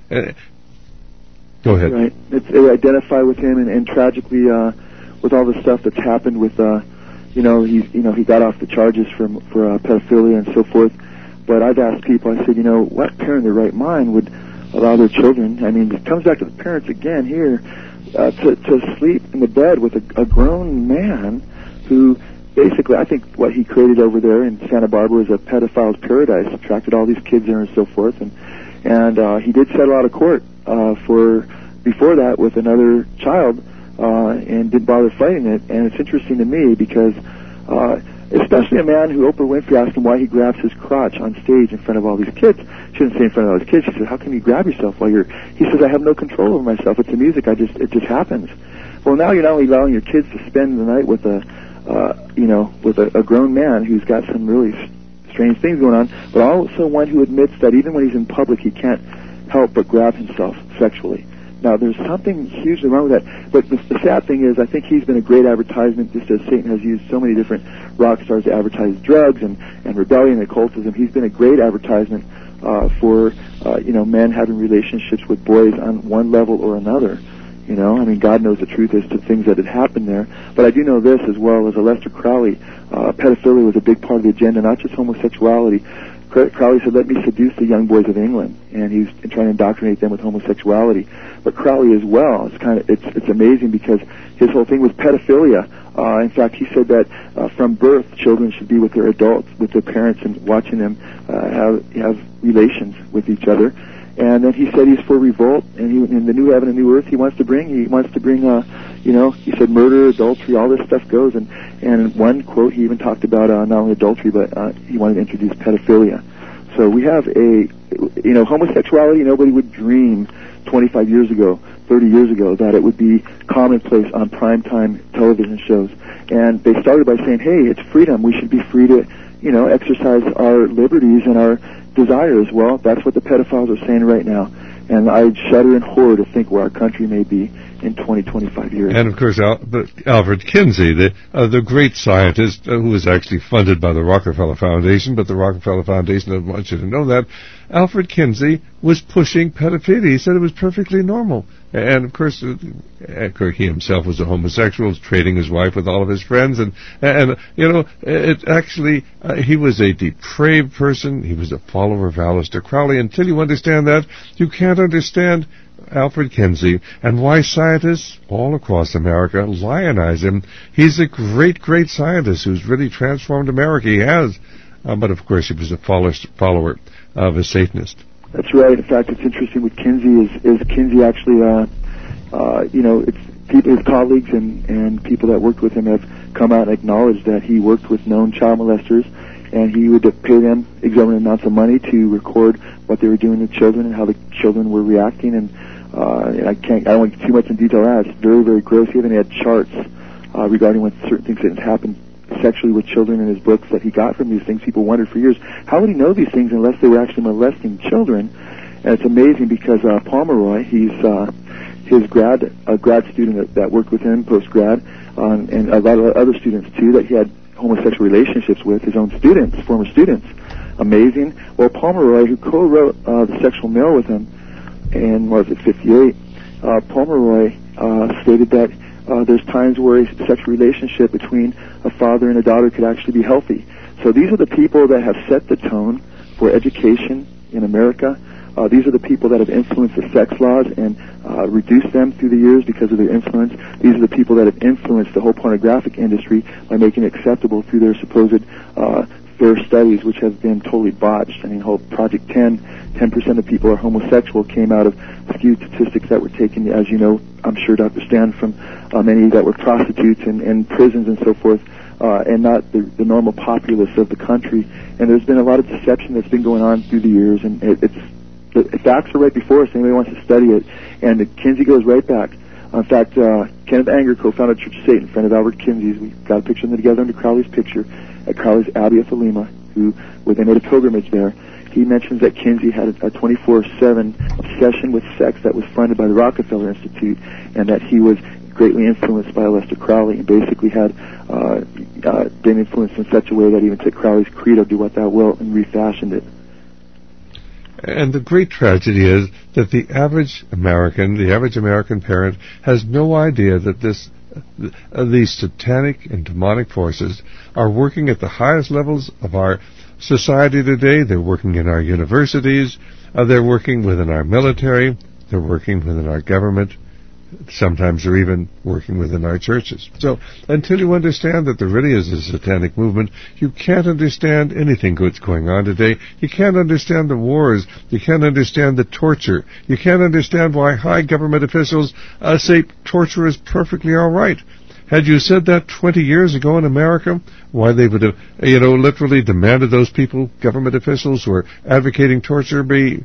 Go ahead. Right. They identify with him, and tragically, with all the stuff that's happened with, he got off the charges for pedophilia and so forth. But I've asked people, I said, what parent in their right mind would allow their children, I mean, it comes back to the parents again here, to sleep in the bed with a grown man who basically, I think what he created over there in Santa Barbara is a pedophile's paradise, attracted all these kids there and so forth. And he did settle out of court before that with another child, and didn't bother fighting it. And it's interesting to me because especially a man who Oprah Winfrey asked him why he grabs his crotch on stage in front of all these kids. She didn't say in front of all these kids. She said, how can you grab yourself while he says, I have no control over myself. It's the music. It just happens. Well, now you're not only allowing your kids to spend the night with a grown man who's got some really strange things going on, but also one who admits that even when he's in public, he can't help but grab himself sexually. Now, there's something hugely wrong with that. But the sad thing is, I think he's been a great advertisement, just as Satan has used so many different rock stars to advertise drugs and rebellion and occultism. He's been a great advertisement for men having relationships with boys on one level or another. God knows the truth as to things that had happened there. But I do know this as well as Aleister Crowley. Pedophilia was a big part of the agenda, not just homosexuality. Crowley said, let me seduce the young boys of England, and he's trying to indoctrinate them with homosexuality. But Crowley as well, it's amazing because his whole thing was pedophilia. In fact, he said that from birth, children should be with their adults, with their parents, and watching them have relations with each other. And then he said he's for revolt, and in the new heaven and new earth he wants to bring, he said murder, adultery, all this stuff goes. And in one quote he even talked about not only adultery, but he wanted to introduce pedophilia. So we have homosexuality, nobody would dream 25 years ago, 30 years ago, that it would be commonplace on primetime television shows. And they started by saying, hey, it's freedom. We should be free to, exercise our liberties and our desires. Well, that's what the pedophiles are saying right now. And I shudder in horror to think where our country may be in 25 years. And, of course, Alfred Kinsey, the great scientist who was actually funded by the Rockefeller Foundation, but the Rockefeller Foundation doesn't want you to know that. Alfred Kinsey was pushing pedophilia. He said it was perfectly normal. And, of course, he himself was a homosexual, trading his wife with all of his friends. And he was a depraved person. He was a follower of Aleister Crowley. Until you understand that, you can't understand Alfred Kinsey and why scientists all across America lionize him. He's a great, great scientist who's really transformed America. He has. But, of course, he was a follower of a Satanist. That's right. In fact, it's interesting with Kinsey is Kinsey actually, it's people, his colleagues and people that worked with him have come out and acknowledged that he worked with known child molesters, and he would pay them exorbitant amounts of money to record what they were doing to children and how the children were reacting. And I don't want to get too much in detail. It's very, very gross. He even had charts regarding when certain things that had happened sexually with children in his books that he got from these things. People wondered for years, how would he know these things unless they were actually molesting children? And it's amazing because Pomeroy, he's his grad student that worked with him post-grad, and a lot of other students too that he had homosexual relationships with, his own students, former students. Amazing. Well, Pomeroy, who co-wrote The Sexual Male with him in, 58, Pomeroy stated that there's times where a sexual relationship between a father and a daughter could actually be healthy. So these are the people that have set the tone for education in America. These are the people that have influenced the sex laws and reduced them through the years because of their influence. These are the people that have influenced the whole pornographic industry by making it acceptable through their supposed fair studies, which have been totally botched. I mean, whole Project 10% of people are homosexual came out of skewed statistics that were taken, as you know, I'm sure, Dr. Stan, from many that were prostitutes and prisons and so forth, and not the normal populace of the country. And there's been a lot of deception that's been going on through the years, and the facts are right before us. Anybody wants to study it. And Kinsey goes right back. In fact, Kenneth Anger co-founded Church of Satan, friend of Albert Kinsey's. We got a picture of them together under Crowley's picture at Crowley's Abbey of Thelema, where they made a pilgrimage there. He mentions that Kinsey had a 24/7 obsession with sex that was funded by the Rockefeller Institute, and that he was greatly influenced by Aleister Crowley, and basically had been influenced in such a way that he even took Crowley's credo, "Do what thou wilt," and refashioned it. And the great tragedy is that the average American parent has no idea that these satanic and demonic forces are working at the highest levels of our society today. They're working in our universities, they're working within our military, they're working within our government. Sometimes they're even working within our churches. So until you understand that there really is a satanic movement, you can't understand anything that's going on today. You can't understand the wars. You can't understand the torture. You can't understand why high government officials say torture is perfectly all right. Had you said that 20 years ago in America, why they would have, literally demanded those people, government officials who are advocating torture, be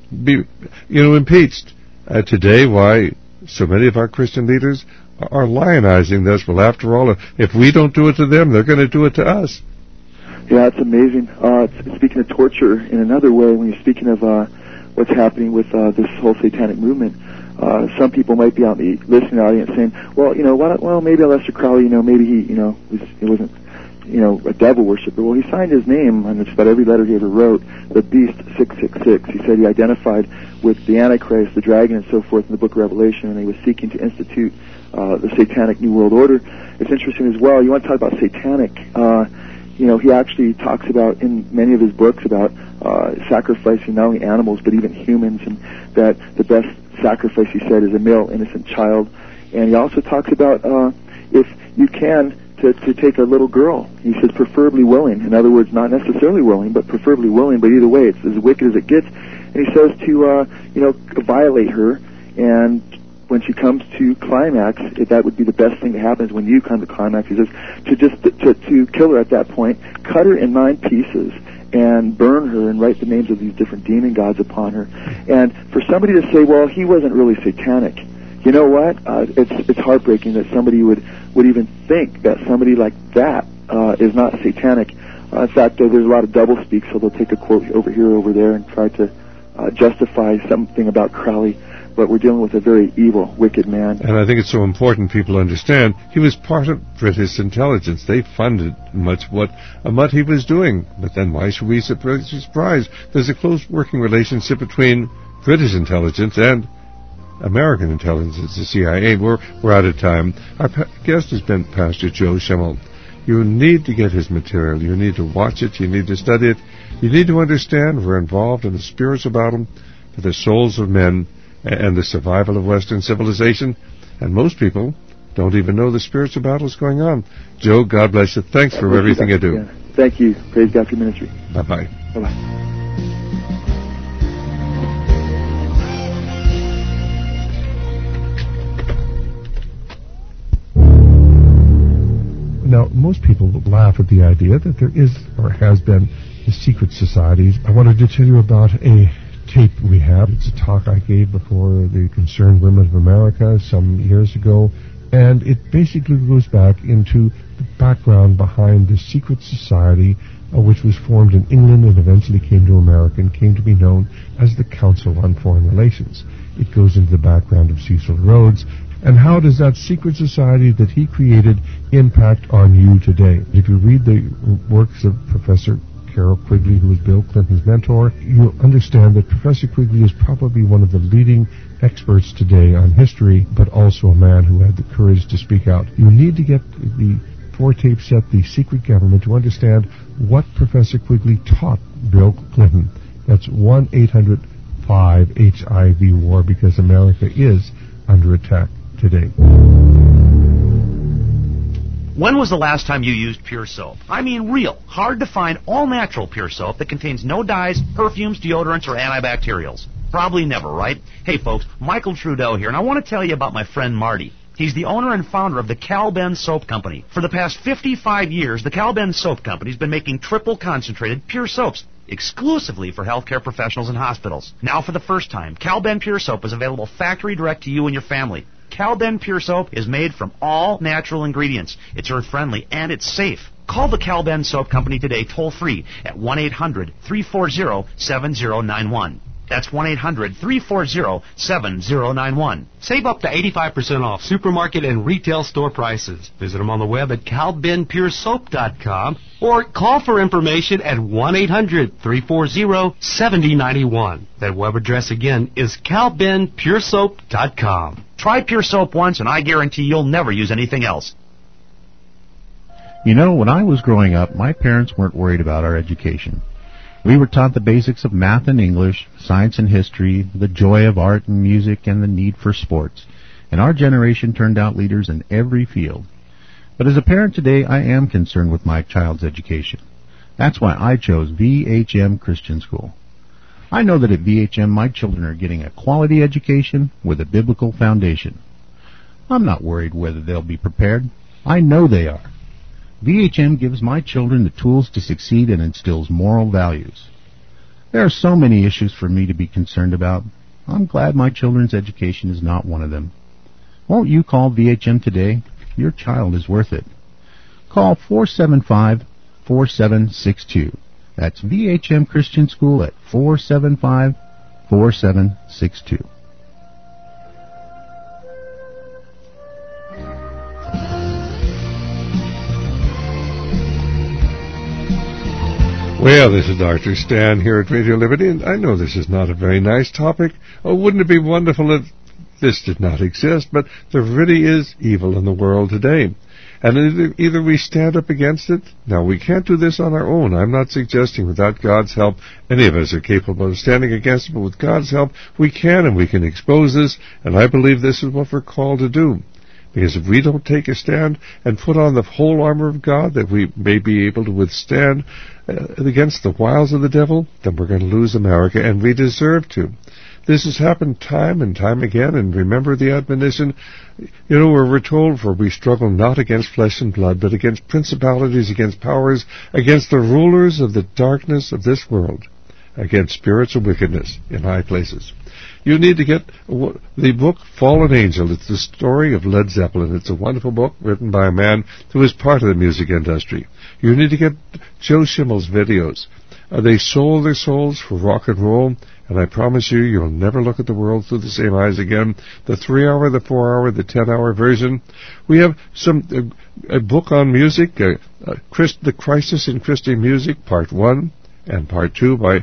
impeached. Today, why so many of our Christian leaders are lionizing this. Well, after all, if we don't do it to them, they're going to do it to us. Yeah, it's amazing. Speaking of torture, in another way, when you're speaking of what's happening with this whole satanic movement, some people might be out in the listening audience saying, well, maybe Aleister Crowley, maybe he wasn't, a devil worshiper. Well, he signed his name on just about every letter he ever wrote, the Beast 666. He said he identified with the Antichrist, the dragon, and so forth in the Book of Revelation, and he was seeking to institute the Satanic New World Order. It's interesting as well. You want to talk about satanic? He actually talks about in many of his books about sacrificing not only animals but even humans, and that the best sacrifice, he said, is a male innocent child. And he also talks about if you can to take a little girl. He says preferably willing. In other words, not necessarily willing, but preferably willing. But either way, it's as wicked as it gets. And he says to violate her, and when she comes to climax, that would be the best thing that happens when you come to climax. He says to kill her at that point, cut her in 9 pieces, and burn her and write the names of these different demon gods upon her. And for somebody to say, well, he wasn't really satanic, you know what? It's heartbreaking that somebody would even think that somebody like that is not satanic. In fact, there's a lot of doublespeak, so they'll take a quote over here, over there, and try to justify something about Crowley. But we're dealing with a very evil, wicked man. And I think it's so important people understand he was part of British intelligence. They funded much what he was doing. But then why should we be surprised? There's a close working relationship between British intelligence and American intelligence, the CIA. We're out of time. Our guest has been Pastor Joe Schimmel. You need to get his material. You need to watch it. You need to study it. You need to understand we're involved in the spiritual battle for the souls of men and the survival of Western civilization. And most people don't even know the spiritual battle is going on. Joe, God bless you. Thanks for everything you do. Yeah. Thank you. Praise God for your ministry. Bye-bye. Bye-bye. Now, most people laugh at the idea that there is or has been secret societies. I wanted to tell you about a tape we have. It's a talk I gave before the Concerned Women of America some years ago, and it basically goes back into the background behind the secret society which was formed in England and eventually came to America and came to be known as the Council on Foreign Relations. It goes into the background of Cecil Rhodes, and how does that secret society that he created impact on you today? If you read the works of Professor Carroll Quigley, who was Bill Clinton's mentor, you'll understand that Professor Quigley is probably one of the leading experts today on history, but also a man who had the courage to speak out. You need to get the 4-tape set, The Secret Government, to understand what Professor Quigley taught Bill Clinton. That's 1-800-5-HIV-WAR, because America is under attack today. When was the last time you used Pure Soap? I mean real, hard-to-find, all-natural Pure Soap that contains no dyes, perfumes, deodorants, or antibacterials. Probably never, right? Hey folks, Michael Trudeau here, and I want to tell you about my friend Marty. He's the owner and founder of the Cal-Ben Soap Company. For the past 55 years, the Cal-Ben Soap Company has been making triple concentrated pure soaps exclusively for healthcare professionals and hospitals. Now for the first time, Cal-Ben Pure Soap is available factory direct to you and your family. Cal-Ben Pure Soap is made from all natural ingredients. It's earth-friendly and it's safe. Call the Cal-Ben Soap Company today toll-free at 1-800-340-7091. That's 1-800-340-7091. Save up to 85% off supermarket and retail store prices. Visit them on the web at calbenpuresoap.com or call for information at 1-800-340-7091. That web address again is calbenpuresoap.com. Try Pure Soap once and I guarantee you'll never use anything else. You know, when I was growing up, my parents weren't worried about our education. We were taught the basics of math and English, science and history, the joy of art and music, and the need for sports. And our generation turned out leaders in every field. But as a parent today, I am concerned with my child's education. That's why I chose VHM Christian School. I know that at VHM my children are getting a quality education with a biblical foundation. I'm not worried whether they'll be prepared. I know they are. VHM gives my children the tools to succeed and instills moral values. There are so many issues for me to be concerned about. I'm glad my children's education is not one of them. Won't you call VHM today? Your child is worth it. Call 475-4762. That's VHM Christian School at 475-4762. Well, this is Dr. Stan here at Radio Liberty, and I know this is not a very nice topic. Oh, wouldn't it be wonderful if this did not exist? But there really is evil in the world today. And either we stand up against it. Now, we can't do this on our own. I'm not suggesting without God's help any of us are capable of standing against it, but with God's help we can, and we can expose this, and I believe this is what we're called to do. Because if we don't take a stand and put on the whole armor of God that we may be able to withstand against the wiles of the devil, then we're going to lose America, and we deserve to. this has happened time and time again, and remember the admonition, where we're told, for we struggle not against flesh and blood, but against principalities, against powers, against the rulers of the darkness of this world, against spiritual wickedness in high places. You need to get the book Fallen Angel. It's the story of Led Zeppelin. It's a wonderful book written by a man who is part of the music industry. You need to get Joe Schimmel's videos. They sold their souls for rock and roll, and I promise you'll never look at the world through the same eyes again. The 3-hour, the 4-hour, the 10-hour version. We have a book on music, The Crisis in Christian Music, Part 1 and Part 2 by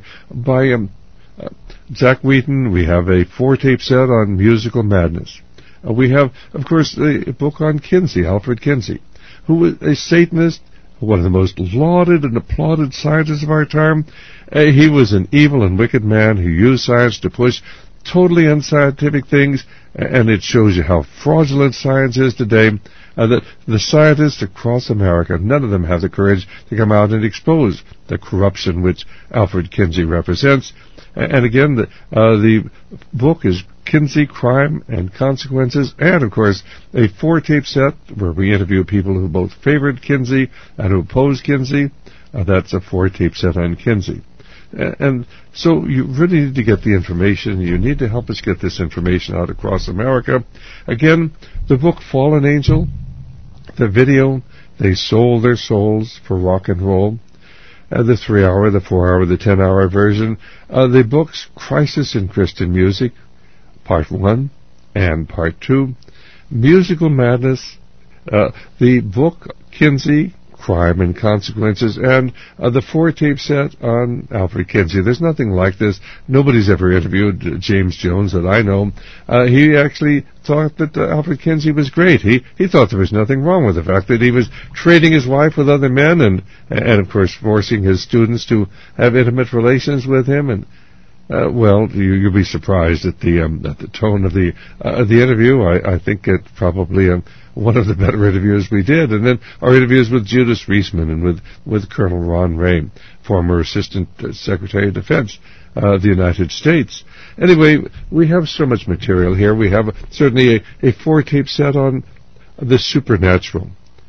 Zach Wheaton. We have a 4-tape set on musical madness. We have, of course, a book on Kinsey, Alfred Kinsey, who was a Satanist, one of the most lauded and applauded scientists of our time. He was an evil and wicked man who used science to push totally unscientific things, and it shows you how fraudulent science is today. That the scientists across America, none of them have the courage to come out and expose the corruption which Alfred Kinsey represents. And again, the book is Kinsey, Crime and Consequences, and of course a 4-tape set where we interview people who both favored Kinsey and who opposed Kinsey. That's a 4-tape set on Kinsey. And so you really need to get the information. You need to help us get this information out across America. Again, the book Fallen Angel, the video, They Sold Their Souls for Rock and Roll, the 3-hour, the 4-hour, the 10-hour version, the books Crisis in Christian Music, Part 1 and Part 2, Musical Madness, the book Kinsey, Crime and Consequences, and the 4-tape set on Alfred Kinsey. There's nothing like this. Nobody's ever interviewed James Jones that I know. He actually thought that Alfred Kinsey was great. He thought there was nothing wrong with the fact that he was trading his wife with other men and of course forcing his students to have intimate relations with him. And well, you'll be surprised at the tone of the interview. I think it's probably one of the better interviews we did. And then our interviews with Judas Reisman and with Colonel Ron Ray, former Assistant Secretary of Defense of the United States. Anyway, we have so much material here. We have certainly a 4-tape set on the supernatural.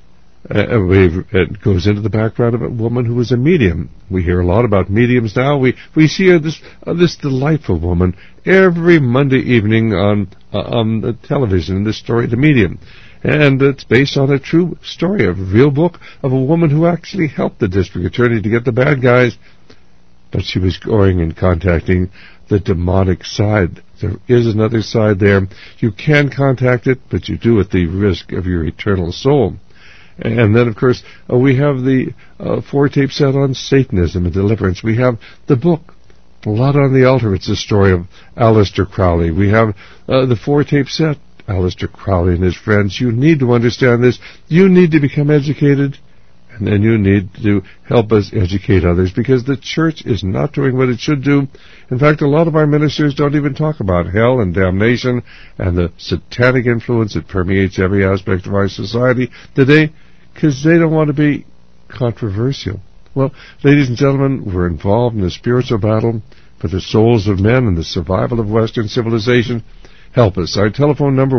It goes into the background of a woman who was a medium. We hear a lot about mediums now. We see this delightful woman every Monday evening on the television, this story, The Medium. And it's based on a true story, a real book of a woman who actually helped the district attorney to get the bad guys, but she was going and contacting the demonic side. There is another side there. You can contact it, but you do at the risk of your eternal soul. And then, of course, we have the 4-tape set on Satanism and deliverance. We have the book, Blood on the Altar. It's the story of Aleister Crowley. We have the 4-tape set, Aleister Crowley and his friends. You need to understand this. You need to become educated, and then you need to help us educate others, because the church is not doing what it should do. In fact, a lot of our ministers don't even talk about hell and damnation and the satanic influence that permeates every aspect of our society today, because they don't want to be controversial. Well, ladies and gentlemen, we're involved in a spiritual battle for the souls of men and the survival of Western civilization. Help us. Our telephone number,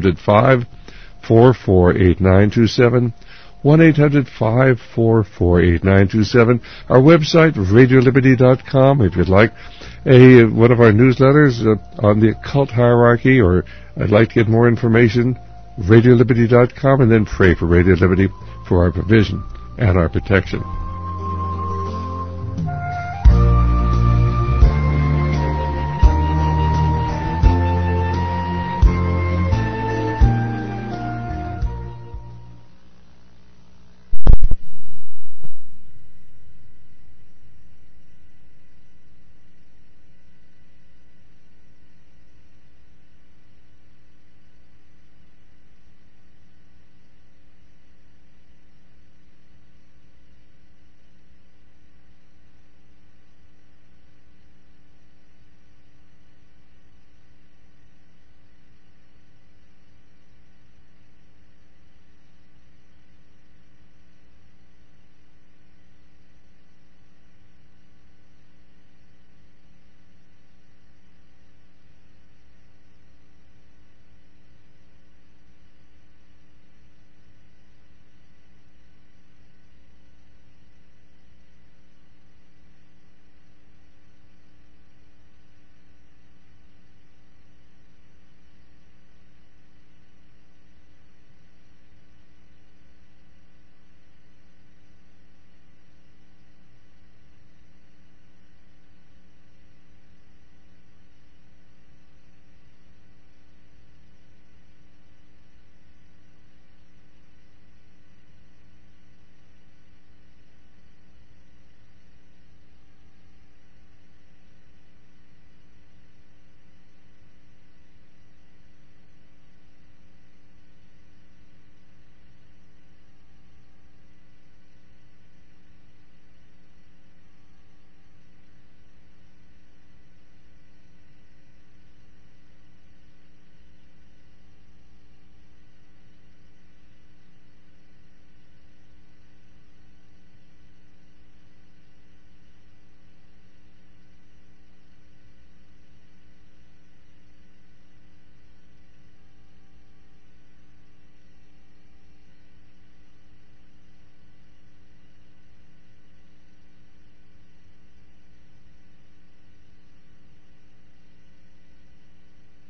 1-800-544-8927, 1-800-544-8927. Our website, RadioLiberty.com. If you'd like one of our newsletters on the occult hierarchy, or I'd like to get more information, RadioLiberty.com, and then pray for Radio Liberty for our provision and our protection.